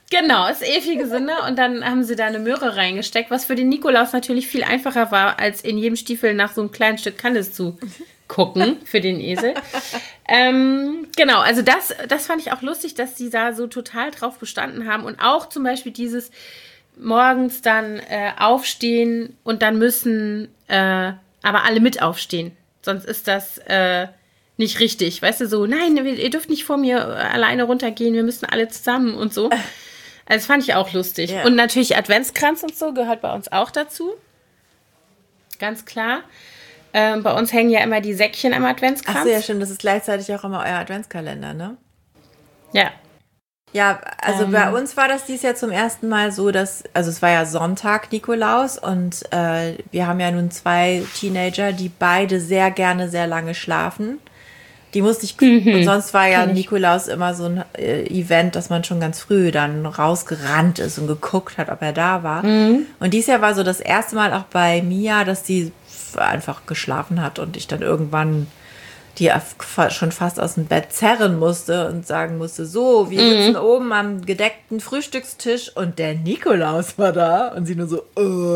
Genau, ist viel gesünder. Und dann haben sie da eine Möhre reingesteckt, was für den Nikolaus natürlich viel einfacher war, als in jedem Stiefel nach so einem kleinen Stück Kandis zu gucken für den Esel. Genau, also das fand ich auch lustig, dass die da so total drauf bestanden haben. Und auch zum Beispiel dieses morgens dann aufstehen und dann müssen aber alle mit aufstehen. Sonst ist das nicht richtig. Weißt du, so, nein, ihr dürft nicht vor mir alleine runtergehen, wir müssen alle zusammen und so. Also das fand ich auch lustig. Yeah. Und natürlich Adventskranz und so gehört bei uns auch dazu. Ganz klar. Bei uns hängen ja immer die Säckchen am Adventskranz. Ach so, ja, stimmt. Das ist gleichzeitig auch immer euer Adventskalender, ne? Ja. Ja, also bei uns war das dieses Jahr zum ersten Mal so, dass, also es war ja Sonntag Nikolaus und wir haben ja nun 2 Teenager, die beide sehr gerne sehr lange schlafen. Die musste ich, und sonst war ja Nikolaus immer so ein Event, dass man schon ganz früh dann rausgerannt ist und geguckt hat, ob er da war. Und dieses Jahr war so das erste Mal auch bei Mia, dass die einfach geschlafen hat und ich dann irgendwann die schon fast aus dem Bett zerren musste und sagen musste, so, wir sitzen oben am gedeckten Frühstückstisch und der Nikolaus war da und sie nur so,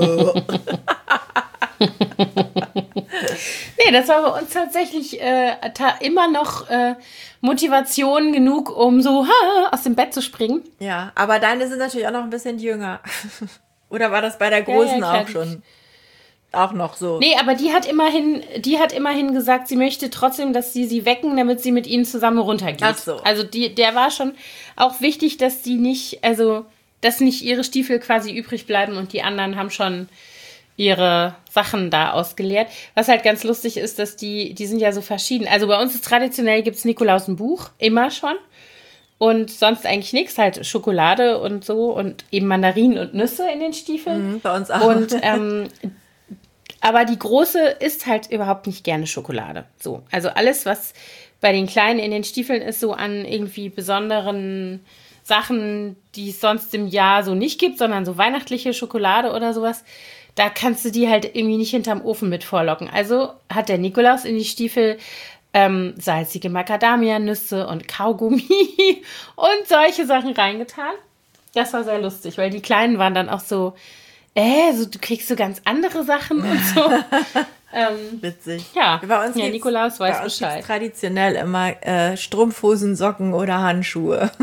Nee, das war bei uns tatsächlich immer noch Motivation genug, um so aus dem Bett zu springen. Ja, aber deine sind natürlich auch noch ein bisschen jünger. Oder war das bei der Großen auch schon? Auch noch so. Nee, aber die hat immerhin gesagt, sie möchte trotzdem, dass sie wecken, damit sie mit ihnen zusammen runtergeht. Ach so. Also der war schon auch wichtig, dass die nicht, also dass nicht ihre Stiefel quasi übrig bleiben und die anderen haben schon ihre Sachen da ausgeleert. Was halt ganz lustig ist, dass die sind ja so verschieden. Also bei uns ist traditionell, gibt's Nikolaus ein Buch, immer schon. Und sonst eigentlich nichts, halt Schokolade und so und eben Mandarinen und Nüsse in den Stiefeln. Bei uns auch. Und aber die Große isst halt überhaupt nicht gerne Schokolade. So, also alles, was bei den Kleinen in den Stiefeln ist, so an irgendwie besonderen Sachen, die es sonst im Jahr so nicht gibt, sondern so weihnachtliche Schokolade oder sowas, da kannst du die halt irgendwie nicht hinterm Ofen mit vorlocken. Also hat der Nikolaus in die Stiefel salzige Macadamia-Nüsse und Kaugummi und solche Sachen reingetan. Das war sehr lustig, weil die Kleinen waren dann auch so, so du kriegst so ganz andere Sachen und so. Witzig. Ja, bei uns Nikolaus weiß Bescheid. Traditionell immer Strumpfhosen, Socken oder Handschuhe.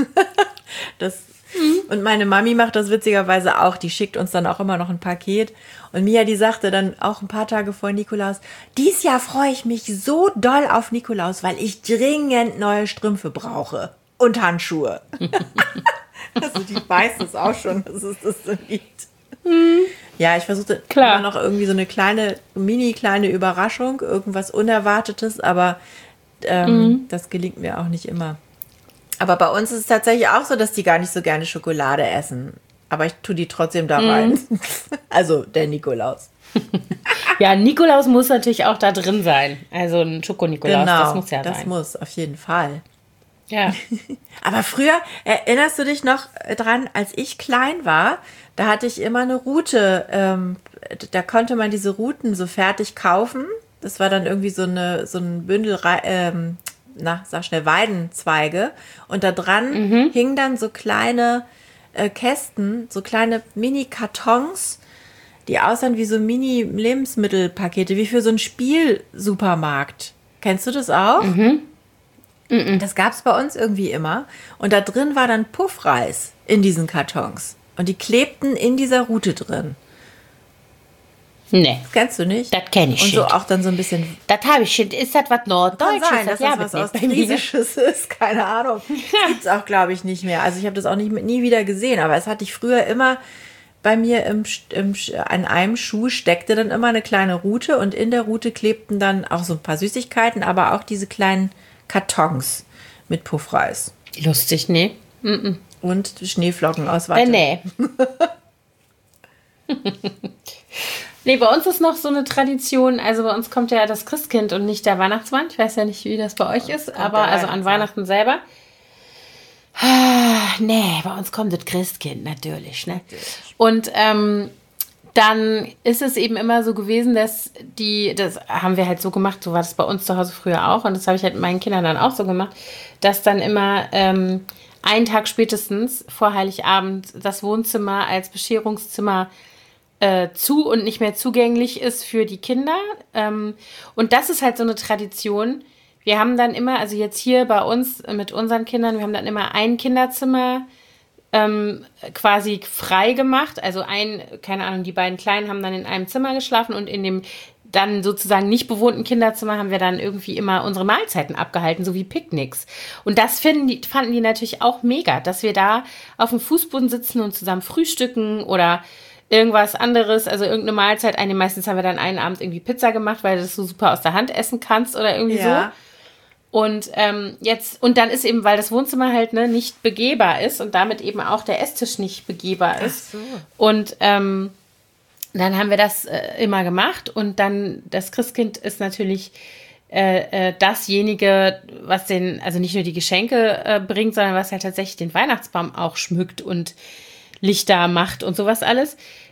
Und meine Mami macht das witzigerweise auch. Die schickt uns dann auch immer noch ein Paket. Und Mia, die sagte dann auch ein paar Tage vor Nikolaus, dies Jahr freue ich mich so doll auf Nikolaus, weil ich dringend neue Strümpfe brauche. Und Handschuhe. Also die weiß es auch schon, dass es das so gibt. Ja, ich versuchte immer noch irgendwie so eine kleine Überraschung, irgendwas Unerwartetes, aber das gelingt mir auch nicht immer. Aber bei uns ist es tatsächlich auch so, dass die gar nicht so gerne Schokolade essen. Aber ich tue die trotzdem da rein. Also der Nikolaus. Ja, Nikolaus muss natürlich auch da drin sein. Also ein Schoko-Nikolaus, genau, das muss ja sein. Das muss, auf jeden Fall. Ja. Aber früher, erinnerst du dich noch dran, als ich klein war, da hatte ich immer eine Rute, da konnte man diese Ruten so fertig kaufen. Das war dann irgendwie so ein Bündel, sag schnell, Weidenzweige. Und da dran hingen dann so kleine Kästen, so kleine Mini-Kartons, die aussahen wie so Mini-Lebensmittelpakete, wie für so einen Spielsupermarkt. Kennst du das auch? Das gab es bei uns irgendwie immer. Und da drin war dann Puffreis in diesen Kartons. Und die klebten in dieser Rute drin. Nee. Das kennst du nicht? Das kenne ich schon. schon. Und so auch dann so ein bisschen... Das habe ich schon. Ist das was Norddeutsches? Kann sein, dass das was Ostfriesisches ist. Keine Ahnung. Gibt es auch, glaube ich, nicht mehr. Also ich habe das auch nie wieder gesehen. Aber es hatte ich früher immer... Bei mir an einem Schuh steckte dann immer eine kleine Rute. Und in der Rute klebten dann auch so ein paar Süßigkeiten, aber auch diese kleinen Kartons mit Puffreis. Lustig, nee. Und Schneeflocken aus Watte. Nee. Nee, bei uns ist noch so eine Tradition, also bei uns kommt ja das Christkind und nicht der Weihnachtsmann. Ich weiß ja nicht, wie das bei euch ist, aber also an Weihnachten selber. Nee, bei uns kommt das Christkind natürlich, ne? Und dann ist es eben immer so gewesen, dass das haben wir halt so gemacht, so war das bei uns zu Hause früher auch und das habe ich halt mit meinen Kindern dann auch so gemacht, dass dann immer einen Tag spätestens vor Heiligabend das Wohnzimmer als Bescherungszimmer zu und nicht mehr zugänglich ist für die Kinder. Und das ist halt so eine Tradition. Wir haben dann immer, also jetzt hier bei uns mit unseren Kindern, wir haben dann immer ein Kinderzimmer quasi frei gemacht. Also keine Ahnung, die beiden Kleinen haben dann in einem Zimmer geschlafen und in dem dann sozusagen nicht bewohnten Kinderzimmer haben wir dann irgendwie immer unsere Mahlzeiten abgehalten, so wie Picknicks. Und das fanden die natürlich auch mega, dass wir da auf dem Fußboden sitzen und zusammen frühstücken oder irgendwas anderes, also irgendeine Mahlzeit. Meistens haben wir dann einen Abend irgendwie Pizza gemacht, weil du das so super aus der Hand essen kannst oder irgendwie so. Und und dann ist eben, weil das Wohnzimmer halt nicht begehbar ist und damit eben auch der Esstisch nicht begehbar ist. Ach so. Und dann haben wir das immer gemacht und dann das Christkind ist natürlich dasjenige, was also nicht nur die Geschenke bringt, sondern was halt tatsächlich den Weihnachtsbaum auch schmückt und Lichter macht und sowas alles.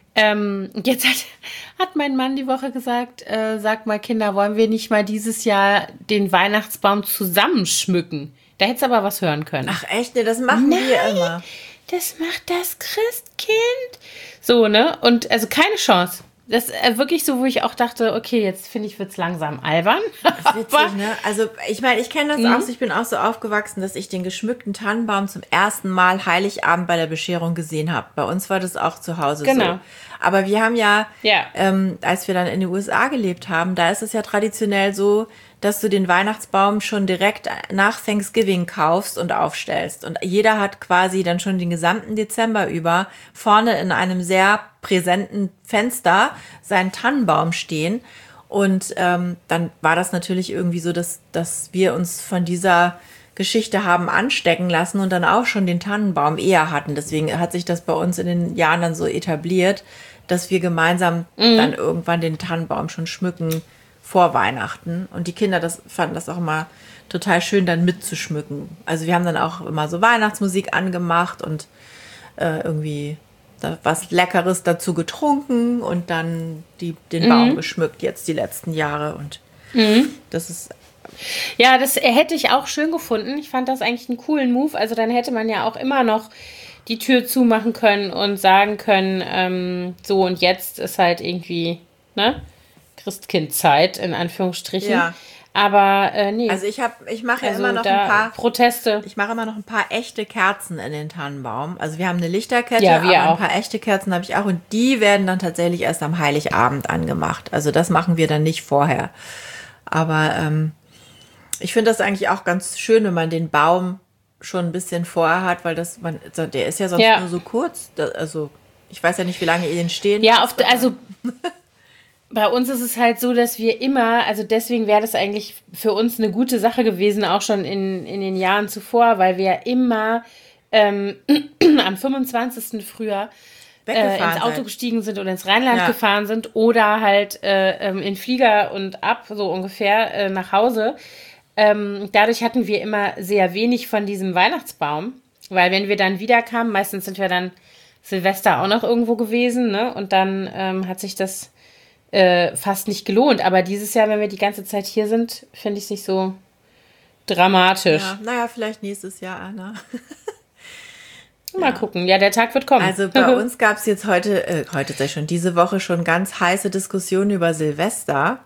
Jetzt hat mein Mann die Woche gesagt, sag mal Kinder, wollen wir nicht mal dieses Jahr den Weihnachtsbaum zusammenschmücken? Da hättest du aber was hören können. Ach echt? Ne, das machen wir immer. Das macht das Christkind. So, ne? Und also keine Chance. Das ist wirklich so, wo ich auch dachte, okay, jetzt finde ich, wird es langsam albern. Das ist witzig, ne? Also ich meine, ich kenne das auch so, ich bin auch so aufgewachsen, dass ich den geschmückten Tannenbaum zum ersten Mal Heiligabend bei der Bescherung gesehen habe. Bei uns war das auch zu Hause so. Aber wir haben ja. Als wir dann in den USA gelebt haben, da ist es ja traditionell so, dass du den Weihnachtsbaum schon direkt nach Thanksgiving kaufst und aufstellst. Und jeder hat quasi dann schon den gesamten Dezember über vorne in einem sehr präsenten Fenster seinen Tannenbaum stehen. Und dann war das natürlich irgendwie so, dass wir uns von dieser Geschichte haben anstecken lassen und dann auch schon den Tannenbaum eher hatten. Deswegen hat sich das bei uns in den Jahren dann so etabliert, dass wir gemeinsam dann irgendwann den Tannenbaum schon schmücken vor Weihnachten. Und die Kinder fanden das auch immer total schön, dann mitzuschmücken. Also wir haben dann auch immer so Weihnachtsmusik angemacht und irgendwie was Leckeres dazu getrunken und dann den Baum geschmückt jetzt die letzten Jahre. Und das ist... Ja, das hätte ich auch schön gefunden. Ich fand das eigentlich einen coolen Move. Also dann hätte man ja auch immer noch die Tür zumachen können und sagen können, so und jetzt ist halt irgendwie, Christkindzeit in Anführungsstrichen. Ja. Aber nee. Also ich mache immer noch ein paar Proteste. Ich mache immer noch ein paar echte Kerzen in den Tannenbaum. Also wir haben eine Lichterkette, ja, wir aber auch. Ein paar echte Kerzen habe ich auch und die werden dann tatsächlich erst am Heiligabend angemacht. Also das machen wir dann nicht vorher. Aber ich finde das eigentlich auch ganz schön, wenn man den Baum schon ein bisschen vorher hat, weil der ist ja sonst nur so kurz. Also ich weiß ja nicht, wie lange ihr den stehen. Ja, also bei uns ist es halt so, dass wir immer, also deswegen wäre das eigentlich für uns eine gute Sache gewesen, auch schon in den Jahren zuvor, weil wir immer am 25. früher ins Auto gestiegen sind oder ins Rheinland gefahren sind oder halt in Flieger und ab, so ungefähr, nach Hause. Dadurch hatten wir immer sehr wenig von diesem Weihnachtsbaum, weil wenn wir dann wieder kamen, meistens sind wir dann Silvester auch noch irgendwo gewesen, ne? Und dann hat sich das fast nicht gelohnt. Aber dieses Jahr, wenn wir die ganze Zeit hier sind, finde ich es nicht so dramatisch. Ja, naja, vielleicht nächstes Jahr, Anna. Mal gucken. Ja, der Tag wird kommen. Also bei uns gab es jetzt heute sei schon diese Woche schon ganz heiße Diskussionen über Silvester.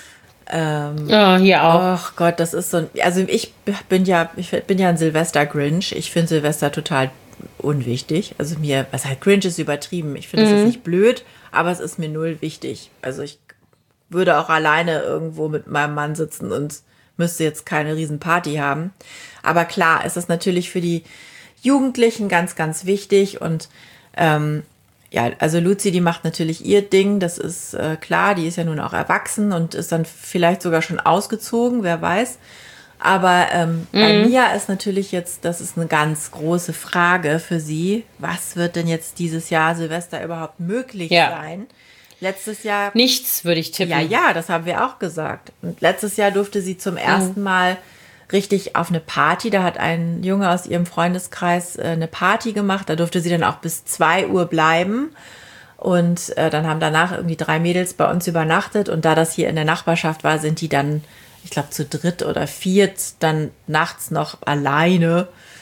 Hier auch. Ach Gott, das ist so. Also ich bin ja ein Silvester-Grinch. Ich finde Silvester total unwichtig. Also was halt Grinch ist übertrieben. Ich finde es jetzt nicht blöd, aber es ist mir null wichtig. Also ich würde auch alleine irgendwo mit meinem Mann sitzen und müsste jetzt keine Riesenparty haben. Aber klar, ist das natürlich für die Jugendlichen ganz, ganz wichtig und also Luzi, die macht natürlich ihr Ding, das ist klar, die ist ja nun auch erwachsen und ist dann vielleicht sogar schon ausgezogen, wer weiß. Aber bei Mia ist natürlich jetzt, das ist eine ganz große Frage für sie, was wird denn jetzt dieses Jahr Silvester überhaupt möglich sein? Letztes Jahr... Nichts, würde ich tippen. Ja, das haben wir auch gesagt. Und letztes Jahr durfte sie zum ersten Mal richtig auf eine Party. Da hat ein Junge aus ihrem Freundeskreis eine Party gemacht. Da durfte sie dann auch bis 2 Uhr bleiben. Und dann haben danach irgendwie 3 Mädels bei uns übernachtet. Und da das hier in der Nachbarschaft war, sind die dann, ich glaube, zu 3 oder 4 dann nachts noch alleine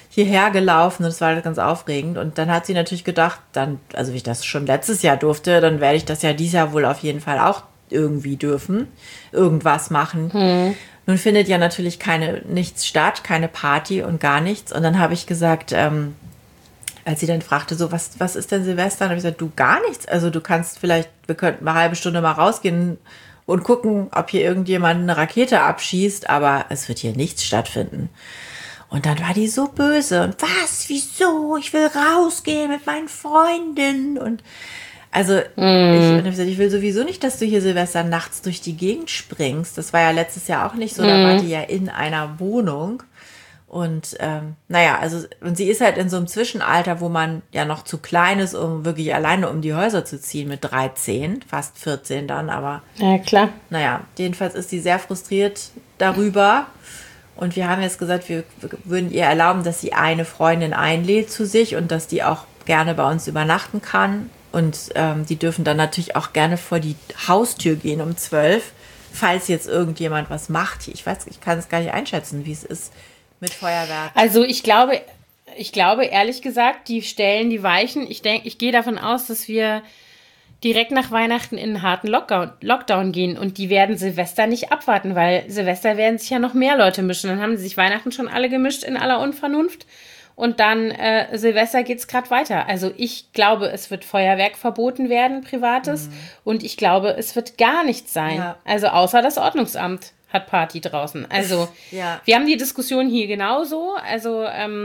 hierher gelaufen und es war ganz aufregend. Und dann hat sie natürlich gedacht, also wie ich das schon letztes Jahr durfte, dann werde ich das ja dieses Jahr wohl auf jeden Fall auch irgendwie dürfen, irgendwas machen. Nun findet ja natürlich nichts statt, keine Party und gar nichts. Und dann habe ich gesagt, als sie dann fragte, so, was ist denn Silvester? Dann habe ich gesagt, du, gar nichts. Also wir könnten mal eine halbe Stunde mal rausgehen und gucken, ob hier irgendjemand eine Rakete abschießt, aber es wird hier nichts stattfinden. Und dann war die so böse und was, wieso? Ich will rausgehen mit meinen Freundinnen und also ich habe gesagt, ich will sowieso nicht, dass du hier Silvester nachts durch die Gegend springst. Das war ja letztes Jahr auch nicht so, da war die ja in einer Wohnung. Und und sie ist halt in so einem Zwischenalter, wo man ja noch zu klein ist, um wirklich alleine um die Häuser zu ziehen mit 13, fast 14 dann, aber ja, klar. Naja, jedenfalls ist sie sehr frustriert darüber. Und wir haben jetzt gesagt, wir würden ihr erlauben, dass sie eine Freundin einlädt zu sich und dass die auch gerne bei uns übernachten kann. Und die dürfen dann natürlich auch gerne vor die Haustür gehen um 12, falls jetzt irgendjemand was macht. Ich kann es gar nicht einschätzen, wie es ist mit Feuerwerk. Also ich glaube ehrlich gesagt, die stellen die Weichen. Ich gehe davon aus, dass wir direkt nach Weihnachten in einen harten Lockdown gehen und die werden Silvester nicht abwarten, weil Silvester werden sich ja noch mehr Leute mischen. Dann haben sie sich Weihnachten schon alle gemischt in aller Unvernunft. Und dann Silvester geht's gerade weiter. Also ich glaube, es wird Feuerwerk verboten werden, Privates. Und ich glaube, es wird gar nichts sein. Ja. Also außer das Ordnungsamt hat Party draußen. Also ja. Wir haben die Diskussion hier genauso. Also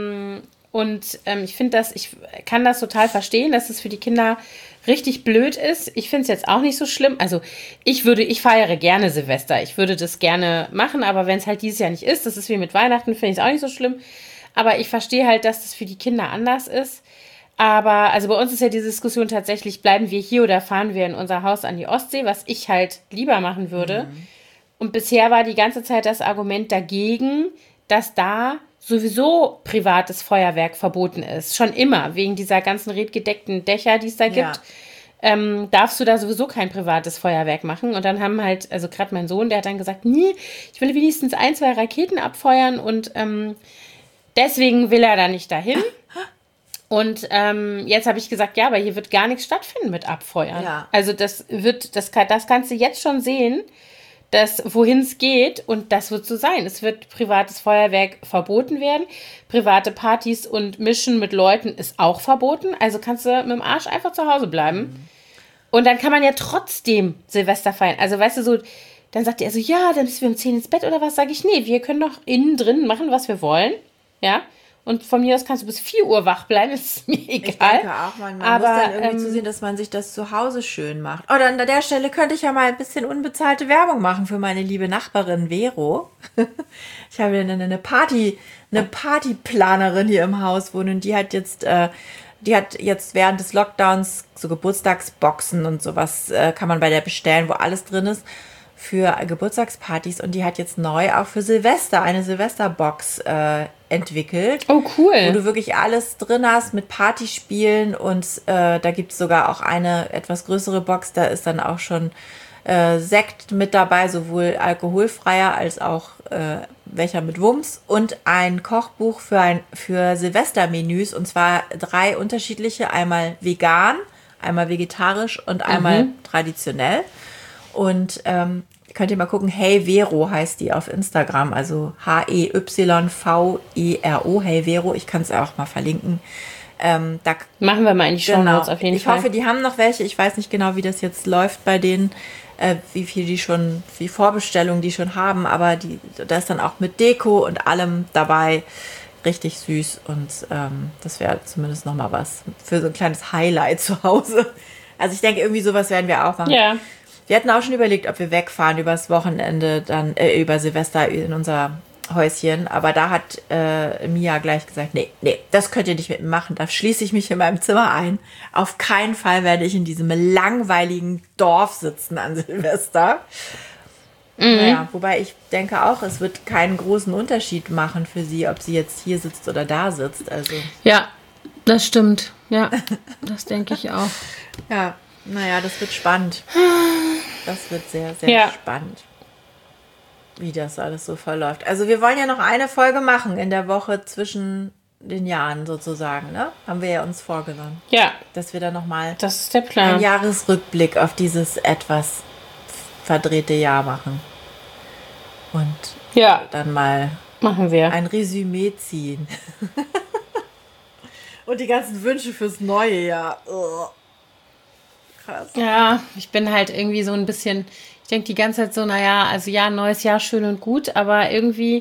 ich finde ich kann das total verstehen, dass es für die Kinder richtig blöd ist. Ich finde es jetzt auch nicht so schlimm. Also ich feiere gerne Silvester. Ich würde das gerne machen, aber wenn es halt dieses Jahr nicht ist, das ist wie mit Weihnachten, finde ich es auch nicht so schlimm. Aber ich verstehe halt, dass das für die Kinder anders ist. Aber also bei uns ist ja die Diskussion tatsächlich, bleiben wir hier oder fahren wir in unser Haus an die Ostsee, was ich halt lieber machen würde. Und bisher war die ganze Zeit das Argument dagegen, dass da sowieso privates Feuerwerk verboten ist. Schon immer, wegen dieser ganzen redgedeckten Dächer, die es da gibt. Darfst du da sowieso kein privates Feuerwerk machen. Und dann haben halt, also gerade mein Sohn, der hat dann gesagt, nee, ich will wenigstens 1, 2 Raketen abfeuern und deswegen will er da nicht dahin. Und jetzt habe ich gesagt, ja, aber hier wird gar nichts stattfinden mit Abfeuern. Ja. Also das kannst du jetzt schon sehen, wohin es geht und das wird so sein. Es wird privates Feuerwerk verboten werden. Private Partys und Mischen mit Leuten ist auch verboten. Also kannst du mit dem Arsch einfach zu Hause bleiben. Und dann kann man ja trotzdem Silvester feiern. Also weißt du, so, dann sagt er so, ja, dann müssen wir um 10 ins Bett oder was? Sage ich, nee, wir können doch innen drin machen, was wir wollen. Ja, und von mir aus kannst du bis 4 Uhr wach bleiben, ist mir egal. Ich denke auch, man muss dann irgendwie zusehen, dass man sich das zu Hause schön macht. Oder an der Stelle könnte ich ja mal ein bisschen unbezahlte Werbung machen für meine liebe Nachbarin Vero. Ich habe eine Partyplanerin hier im Haus wohnen, die hat jetzt während des Lockdowns so Geburtstagsboxen und sowas kann man bei der bestellen, wo alles drin ist für Geburtstagspartys und die hat jetzt neu auch für Silvester eine Silvesterbox entwickelt. Oh, cool. Wo du wirklich alles drin hast mit Partyspielen und da gibt es sogar auch eine etwas größere Box, da ist dann auch schon Sekt mit dabei, sowohl alkoholfreier als auch welcher mit Wumms und ein Kochbuch für Silvestermenüs und zwar 3 unterschiedliche, einmal vegan, einmal vegetarisch und einmal traditionell. Und könnt ihr mal gucken, Hey Vero heißt die auf Instagram, also HEYVERO, Hey Vero, ich kann es auch mal verlinken. Da machen wir mal in die Shownotes auf jeden Fall. Ich hoffe, die haben noch welche, ich weiß nicht genau, wie das jetzt läuft bei denen, wie Vorbestellungen die schon haben, aber da ist dann auch mit Deko und allem dabei, richtig süß und das wäre zumindest nochmal was für so ein kleines Highlight zu Hause. Also ich denke, irgendwie sowas werden wir auch machen. Ja. Wir hatten auch schon überlegt, ob wir wegfahren übers Wochenende, dann über Silvester in unser Häuschen. Aber da hat Mia gleich gesagt, nee, das könnt ihr nicht mit mir machen. Da schließe ich mich in meinem Zimmer ein. Auf keinen Fall werde ich in diesem langweiligen Dorf sitzen an Silvester. Naja, wobei ich denke auch, es wird keinen großen Unterschied machen für sie, ob sie jetzt hier sitzt oder da sitzt. Also. Ja, das stimmt. Ja, das denke ich auch. Ja. Naja, das wird spannend. Das wird sehr, sehr spannend, wie das alles so verläuft. Also wir wollen ja noch eine Folge machen in der Woche zwischen den Jahren sozusagen, ne? Haben wir ja uns vorgenommen. Ja. Dass wir dann nochmal das ist der Plan. einen Jahresrückblick auf dieses etwas verdrehte Jahr machen. Und dann mal machen wir ein Resümee ziehen. Und die ganzen Wünsche fürs neue Jahr. Oh. Krass. Ja, ich bin halt irgendwie so ein bisschen, ich denke die ganze Zeit so, naja, also ja, neues Jahr schön und gut, aber irgendwie,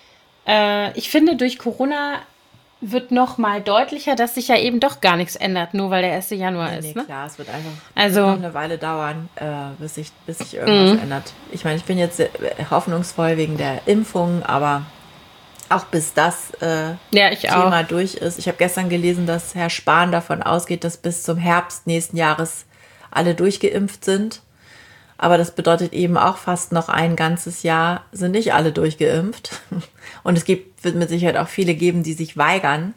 ich finde, durch Corona wird noch mal deutlicher, dass sich ja eben doch gar nichts ändert, nur weil der 1. Januar ist. Ne? Klar, es wird einfach noch eine Weile dauern, bis sich irgendwas ändert. Ich meine, ich bin jetzt hoffnungsvoll wegen der Impfung, aber auch bis das Thema durch ist. Ich habe gestern gelesen, dass Herr Spahn davon ausgeht, dass bis zum Herbst nächsten Jahres alle durchgeimpft sind. Aber das bedeutet eben auch fast noch ein ganzes Jahr sind nicht alle durchgeimpft. Und es wird mit Sicherheit auch viele geben, die sich weigern.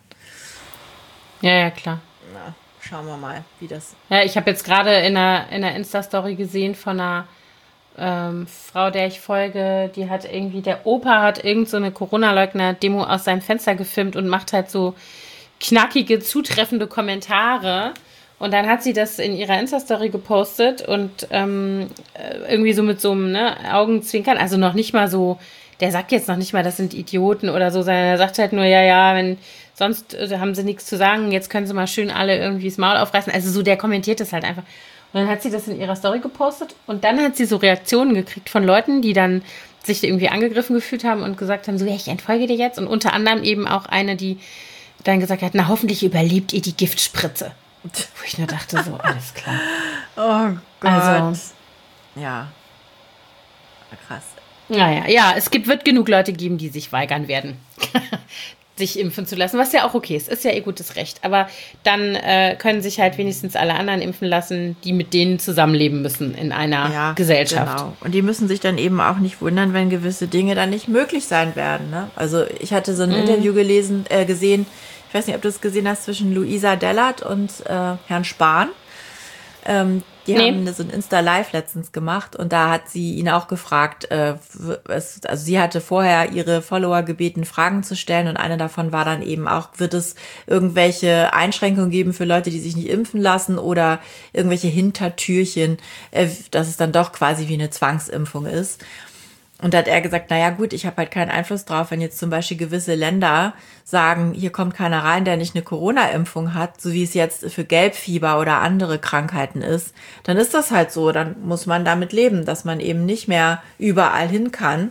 Ja, klar. Na, schauen wir mal, wie das... Ja, ich habe jetzt gerade in einer Insta-Story gesehen von einer Frau, der ich folge, die hat irgendwie, der Opa hat irgend so eine Corona-Leugner-Demo aus seinem Fenster gefilmt und macht halt so knackige, zutreffende Kommentare. Und dann hat sie das in ihrer Insta-Story gepostet und irgendwie so mit so einem Augenzwinkern, also noch nicht mal so, der sagt jetzt noch nicht mal, das sind Idioten oder so, sondern er sagt halt nur, ja, wenn sonst haben sie nichts zu sagen, jetzt können sie mal schön alle irgendwie das Maul aufreißen. Also so, der kommentiert das halt einfach. Und dann hat sie das in ihrer Story gepostet und dann hat sie so Reaktionen gekriegt von Leuten, die dann sich irgendwie angegriffen gefühlt haben und gesagt haben, so, ja, ich entfolge dir jetzt. Und unter anderem eben auch eine, die dann gesagt hat, na, hoffentlich überlebt ihr die Giftspritze. Wo ich nur dachte, so, alles klar. Oh Gott. Also, ja. Krass. Naja, ja, wird genug Leute geben, die sich weigern werden, sich impfen zu lassen, was ja auch okay ist. Ist ja eh gutes Recht. Aber dann können sich halt wenigstens alle anderen impfen lassen, die mit denen zusammenleben müssen in einer Gesellschaft. Genau. Und die müssen sich dann eben auch nicht wundern, wenn gewisse Dinge dann nicht möglich sein werden. Ne? Also ich hatte so ein Interview gesehen, ich weiß nicht, ob du es gesehen hast, zwischen Luisa Dellert und Herrn Spahn. Die haben so ein Insta-Live letztens gemacht und da hat sie ihn auch gefragt, also sie hatte vorher ihre Follower gebeten, Fragen zu stellen und eine davon war dann eben auch, wird es irgendwelche Einschränkungen geben für Leute, die sich nicht impfen lassen oder irgendwelche Hintertürchen, dass es dann doch quasi wie eine Zwangsimpfung ist. Und da hat er gesagt, naja gut, ich habe halt keinen Einfluss drauf, wenn jetzt zum Beispiel gewisse Länder sagen, hier kommt keiner rein, der nicht eine Corona-Impfung hat, so wie es jetzt für Gelbfieber oder andere Krankheiten ist, dann ist das halt so, dann muss man damit leben, dass man eben nicht mehr überall hin kann,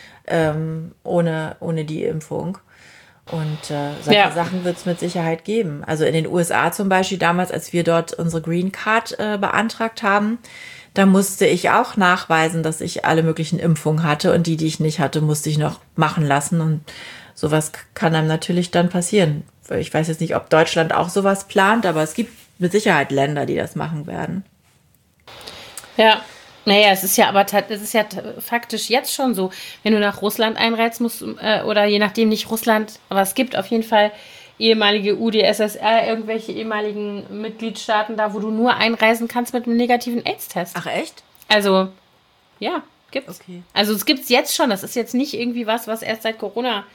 ohne die Impfung. Und solche Sachen wird es mit Sicherheit geben. Also in den USA zum Beispiel, damals, als wir dort unsere Green Card beantragt haben, da musste ich auch nachweisen, dass ich alle möglichen Impfungen hatte und die ich nicht hatte, musste ich noch machen lassen und sowas kann einem natürlich dann passieren. Ich weiß jetzt nicht, ob Deutschland auch sowas plant, aber es gibt mit Sicherheit Länder, die das machen werden. Ja, naja, es ist ja faktisch jetzt schon so, wenn du nach Russland einreisen musst oder je nachdem nicht Russland, aber es gibt auf jeden Fall ehemalige UdSSR, irgendwelche ehemaligen Mitgliedstaaten da, wo du nur einreisen kannst mit einem negativen AIDS-Test. Ach echt? Also, ja, gibt's. Okay. Also es gibt's jetzt schon. Das ist jetzt nicht irgendwie was erst seit Corona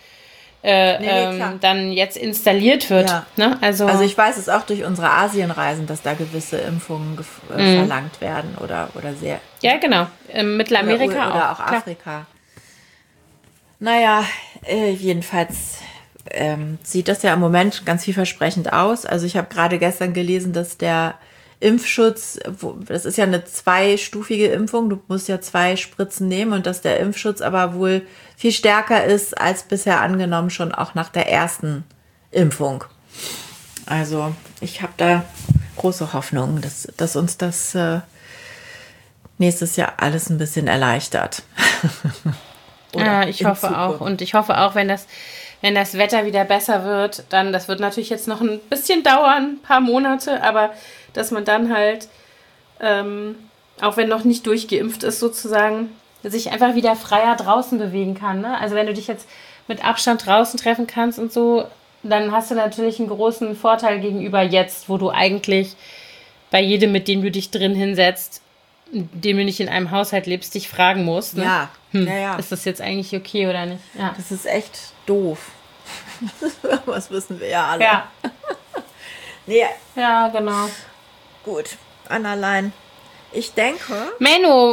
dann jetzt installiert wird. Ja. Ne? Also ich weiß es auch durch unsere Asienreisen, dass da gewisse Impfungen verlangt werden oder sehr. Ja, genau. Mittelamerika oder auch Afrika. Naja, jedenfalls sieht das ja im Moment ganz vielversprechend aus. Also ich habe gerade gestern gelesen, dass der Impfschutz, das ist ja eine zweistufige Impfung, du musst ja 2 Spritzen nehmen und dass der Impfschutz aber wohl viel stärker ist als bisher angenommen, schon auch nach der ersten Impfung. Also ich habe da große Hoffnung, dass uns das nächstes Jahr alles ein bisschen erleichtert. Ja, ich hoffe auch. Und ich hoffe auch, wenn das Wetter wieder besser wird, dann, das wird natürlich jetzt noch ein bisschen dauern, ein paar Monate, aber dass man dann halt, auch wenn noch nicht durchgeimpft ist sozusagen, sich einfach wieder freier draußen bewegen kann. Ne? Also wenn du dich jetzt mit Abstand draußen treffen kannst und so, dann hast du natürlich einen großen Vorteil gegenüber jetzt, wo du eigentlich bei jedem, mit dem du dich drin hinsetzt, dem du nicht in einem Haushalt lebst, dich fragen musst. Ne? Ja. Ja. Ist das jetzt eigentlich okay oder nicht? Ja. Das ist echt doof. Was wissen wir ja alle. Ja. Nee, Ja, genau. gut. Annalein. Ich denke... Menno.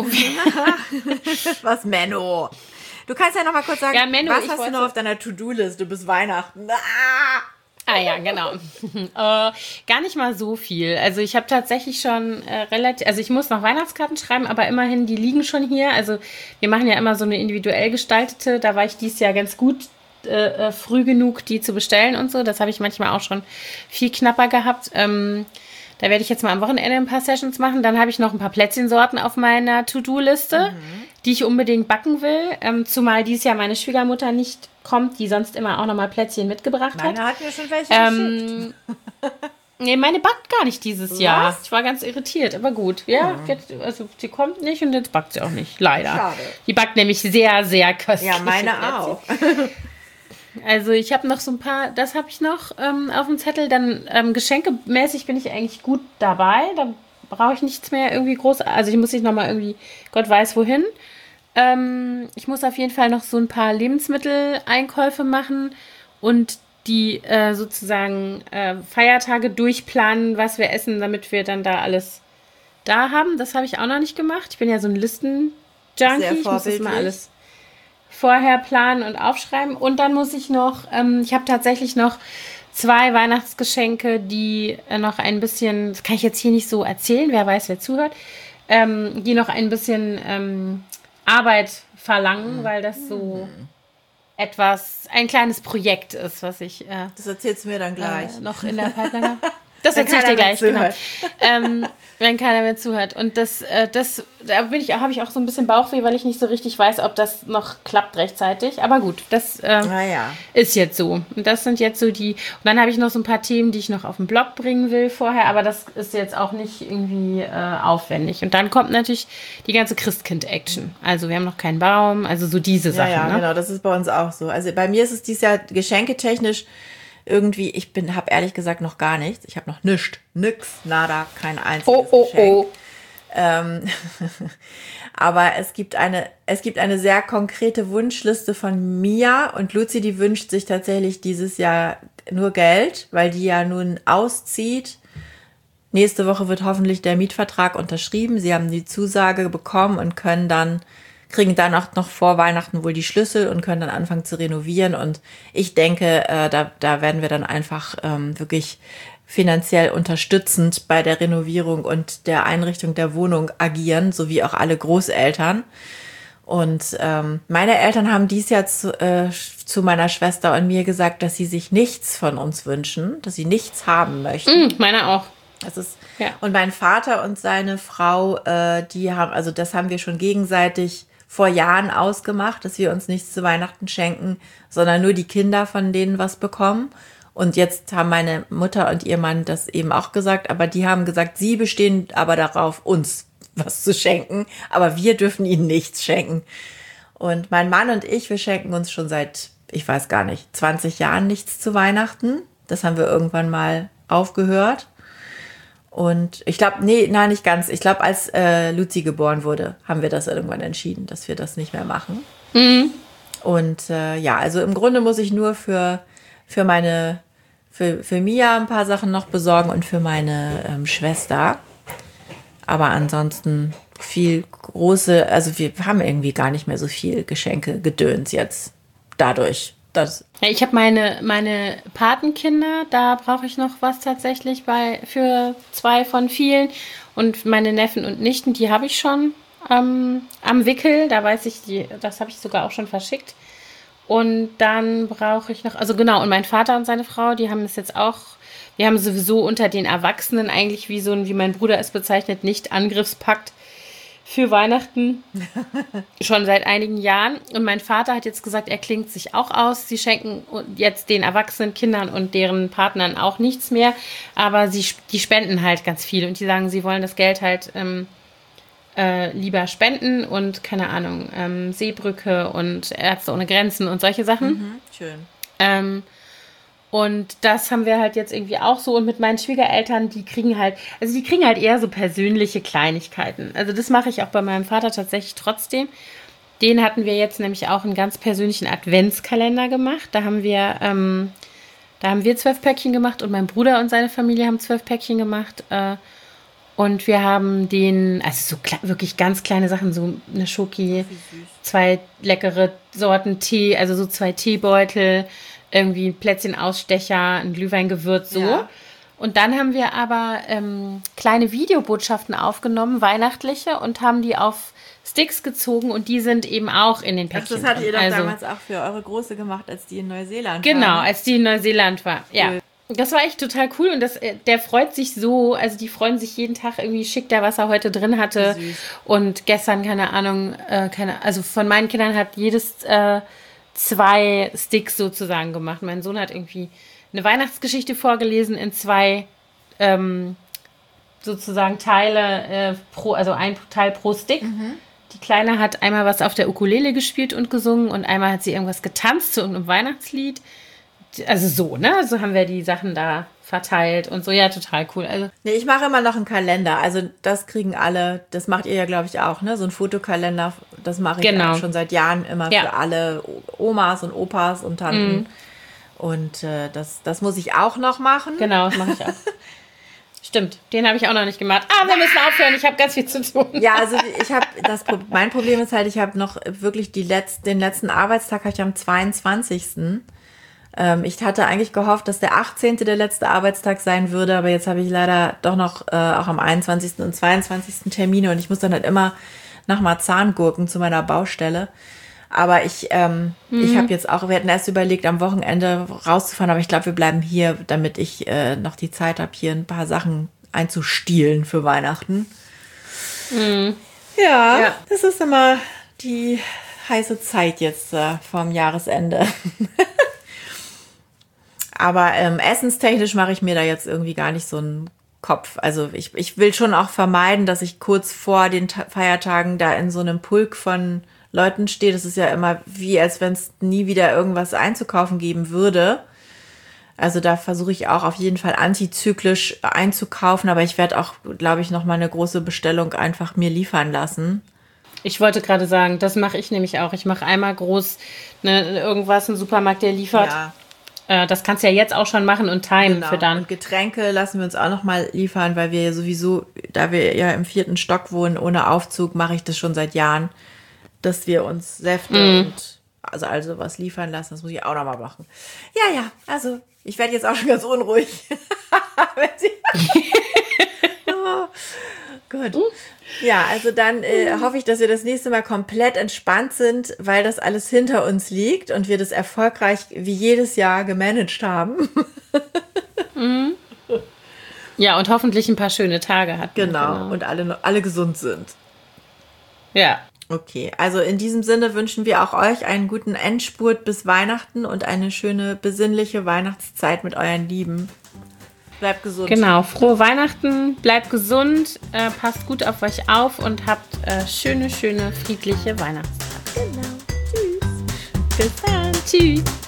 Was, Menno? Du kannst ja noch mal kurz sagen, Ja, Menno, was ich hast du wollte- noch auf deiner To-Do-Liste bis Weihnachten? Ah ja, genau. Gar nicht mal so viel. Also ich habe tatsächlich schon relativ, also ich muss noch Weihnachtskarten schreiben, aber immerhin, die liegen schon hier. Also wir machen ja immer so eine individuell gestaltete. Da war ich dieses Jahr ganz gut früh genug, die zu bestellen und so. Das habe ich manchmal auch schon viel knapper gehabt. Da werde ich jetzt mal am Wochenende ein paar Sessions machen. Dann habe ich noch ein paar Plätzchensorten auf meiner To-Do-Liste, die ich unbedingt backen will. Zumal dieses Jahr meine Schwiegermutter nicht kommt, die sonst immer auch noch mal Plätzchen mitgebracht hat. Meine hat mir schon welche geschickt. Nee, meine backt gar nicht dieses Jahr. Was? Ich war ganz irritiert, aber gut. Ja, jetzt, also sie kommt nicht und jetzt backt sie auch nicht. Leider. Schade. Die backt nämlich sehr, sehr köstlich. Ja, meine auch. Also ich habe noch so ein paar, das habe ich noch auf dem Zettel. Dann geschenkemäßig bin ich eigentlich gut dabei. Da brauche ich nichts mehr irgendwie groß. Also ich muss nicht nochmal irgendwie, Gott weiß wohin. Ich muss auf jeden Fall noch so ein paar Lebensmitteleinkäufe machen und die sozusagen Feiertage durchplanen, was wir essen, damit wir dann da alles da haben. Das habe ich auch noch nicht gemacht. Ich bin ja so ein Listen-Junkie. Sehr Ich muss das vorbildlich. mal alles vorher planen und aufschreiben. Und dann muss ich noch, ich habe tatsächlich noch 2 Weihnachtsgeschenke, die noch ein bisschen, das kann ich jetzt hier nicht so erzählen, wer weiß, wer zuhört, die noch ein bisschen Arbeit verlangen, weil das so ein kleines Projekt ist, was ich Das erzählst du mir dann gleich. noch in der Pipeline habe. Das Wenn erzähle ich dir keiner gleich, mehr genau. Wenn keiner mehr zuhört. Und da habe ich auch so ein bisschen Bauchweh, weil ich nicht so richtig weiß, ob das noch klappt rechtzeitig. Aber gut, das Naja. ist jetzt so. Und das sind jetzt so die. Und dann habe ich noch so ein paar Themen, die ich noch auf den Blog bringen will vorher, aber das ist jetzt auch nicht irgendwie aufwendig. Und dann kommt natürlich die ganze Christkind-Action. Also wir haben noch keinen Baum, also so diese Sachen. Ja, ne? genau, das ist bei uns auch so. Also bei mir ist es dieses Jahr geschenketechnisch irgendwie, habe ehrlich gesagt noch gar nichts. Ich habe noch nichts. Nix, nada, kein einziges Geschenk. Aber es gibt eine sehr konkrete Wunschliste von Mia und Luzi, die wünscht sich tatsächlich dieses Jahr nur Geld, weil die ja nun auszieht. Nächste Woche wird hoffentlich der Mietvertrag unterschrieben. Sie haben die Zusage bekommen und kriegen dann auch noch vor Weihnachten wohl die Schlüssel und können dann anfangen zu renovieren. Und ich denke, da werden wir dann einfach wirklich finanziell unterstützend bei der Renovierung und der Einrichtung der Wohnung agieren, sowie auch alle Großeltern. Und meine Eltern haben dies Jahr zu meiner Schwester und mir gesagt, dass sie sich nichts von uns wünschen, dass sie nichts haben möchten. Meine auch. Das ist, Ja. Und mein Vater und seine Frau, das haben wir schon gegenseitig vor Jahren ausgemacht, dass wir uns nichts zu Weihnachten schenken, sondern nur die Kinder von denen was bekommen. Und jetzt haben meine Mutter und ihr Mann das eben auch gesagt, aber die haben gesagt, sie bestehen aber darauf, uns was zu schenken, aber wir dürfen ihnen nichts schenken. Und mein Mann und ich, wir schenken uns schon seit, ich weiß gar nicht, 20 Jahren nichts zu Weihnachten. Das haben wir irgendwann mal aufgehört. Und ich glaube, nein, nicht ganz. Ich glaube, als Luzi geboren wurde, haben wir das irgendwann entschieden, dass wir das nicht mehr machen. Mhm. Und also im Grunde muss ich nur für Mia ein paar Sachen noch besorgen und für meine Schwester. Aber ansonsten also wir haben irgendwie gar nicht mehr so viel Geschenke-Gedöns jetzt dadurch. Ja, ich habe meine Patenkinder, da brauche ich noch was tatsächlich für 2 von vielen. Und meine Neffen und Nichten, die habe ich schon am Wickel. Da weiß ich, das habe ich sogar auch schon verschickt. Und dann brauche ich noch, also genau, und mein Vater und seine Frau, die haben es jetzt auch, wir haben sowieso unter den Erwachsenen eigentlich wie mein Bruder es bezeichnet, nicht Angriffspakt für Weihnachten schon seit einigen Jahren. Und mein Vater hat jetzt gesagt, er klingt sich auch aus. Sie schenken jetzt den erwachsenen Kindern und deren Partnern auch nichts mehr. Aber die spenden halt ganz viel. Und die sagen, sie wollen das Geld halt lieber spenden und, keine Ahnung, Seebrücke und Ärzte ohne Grenzen und solche Sachen. Schön. Und das haben wir halt jetzt irgendwie auch so. Und mit meinen Schwiegereltern, die kriegen halt eher so persönliche Kleinigkeiten. Also das mache ich auch bei meinem Vater tatsächlich trotzdem. Den hatten wir jetzt nämlich auch einen ganz persönlichen Adventskalender gemacht. Da haben wir 12 Päckchen gemacht und mein Bruder und seine Familie haben 12 Päckchen gemacht. Und wir haben wirklich ganz kleine Sachen, so eine Schoki, 2 leckere Sorten Tee, also so 2 Teebeutel, irgendwie ein Plätzchenausstecher, ein Glühweingewürz, so. Ja. Und dann haben wir aber kleine Videobotschaften aufgenommen, weihnachtliche, und haben die auf Sticks gezogen und die sind eben auch in den Päckchen. Das hattet ihr doch damals auch für eure Große gemacht, als die in Neuseeland war. Genau, als die in Neuseeland war, ja. Das war echt total cool und der freut sich so, also die freuen sich jeden Tag, irgendwie schickt er, was er heute drin hatte. Süß. Und gestern, keine Ahnung, also von meinen Kindern hat jedes 2 Sticks sozusagen gemacht. Mein Sohn hat irgendwie eine Weihnachtsgeschichte vorgelesen in 2 sozusagen Teile, also ein Teil pro Stick. Mhm. Die Kleine hat einmal was auf der Ukulele gespielt und gesungen und einmal hat sie irgendwas getanzt zu irgendeinem Weihnachtslied. Also so, ne? So haben wir die Sachen da verteilt und so. Ja, total cool. Also nee, ich mache immer noch einen Kalender. Also das kriegen alle, das macht ihr ja, glaube ich, auch, ne? So ein Fotokalender, das mache ich schon seit Jahren immer für alle Omas und Opas und Tanten. Und das muss ich auch noch machen. Genau, das mache ich auch. Stimmt, den habe ich auch noch nicht gemacht. Wir müssen aufhören, ich habe ganz viel zu tun. Ja, also mein Problem ist halt, ich habe noch wirklich den letzten Arbeitstag habe ich am 22. Ich hatte eigentlich gehofft, dass der 18. der letzte Arbeitstag sein würde, aber jetzt habe ich leider doch noch auch am 21. und 22. Termine und ich muss dann halt immer nach Marzahn gurken zu meiner Baustelle. Aber ich habe jetzt auch, wir hatten erst überlegt, am Wochenende rauszufahren, aber ich glaube, wir bleiben hier, damit ich noch die Zeit habe, hier ein paar Sachen einzustielen für Weihnachten. Ja, das ist immer die heiße Zeit jetzt vorm Jahresende. Aber essenstechnisch mache ich mir da jetzt irgendwie gar nicht so einen Kopf. Also ich will schon auch vermeiden, dass ich kurz vor den Feiertagen da in so einem Pulk von Leuten stehe. Das ist ja immer wie, als wenn es nie wieder irgendwas einzukaufen geben würde. Also da versuche ich auch auf jeden Fall antizyklisch einzukaufen. Aber ich werde auch, glaube ich, noch mal eine große Bestellung einfach mir liefern lassen. Ich wollte gerade sagen, das mache ich nämlich auch. Ich mache einmal groß irgendwas, einen Supermarkt, der liefert. Ja. Das kannst du ja jetzt auch schon machen und timen für dann. Und Getränke lassen wir uns auch noch mal liefern, weil wir ja sowieso, da wir ja im 4. Stock wohnen, ohne Aufzug, mache ich das schon seit Jahren, dass wir uns Säfte und also was liefern lassen. Das muss ich auch noch mal machen. Ja, also ich werde jetzt auch schon ganz unruhig. Oh, gut. Ja, also dann hoffe ich, dass wir das nächste Mal komplett entspannt sind, weil das alles hinter uns liegt und wir das erfolgreich wie jedes Jahr gemanagt haben. Ja, und hoffentlich ein paar schöne Tage hatten. Genau. Und alle gesund sind. Ja. Okay, also in diesem Sinne wünschen wir auch euch einen guten Endspurt bis Weihnachten und eine schöne, besinnliche Weihnachtszeit mit euren Lieben. Bleibt gesund. Genau, frohe Weihnachten, bleibt gesund, passt gut auf euch auf und habt schöne, friedliche Weihnachtstage. Genau, tschüss. Bis dann, tschüss.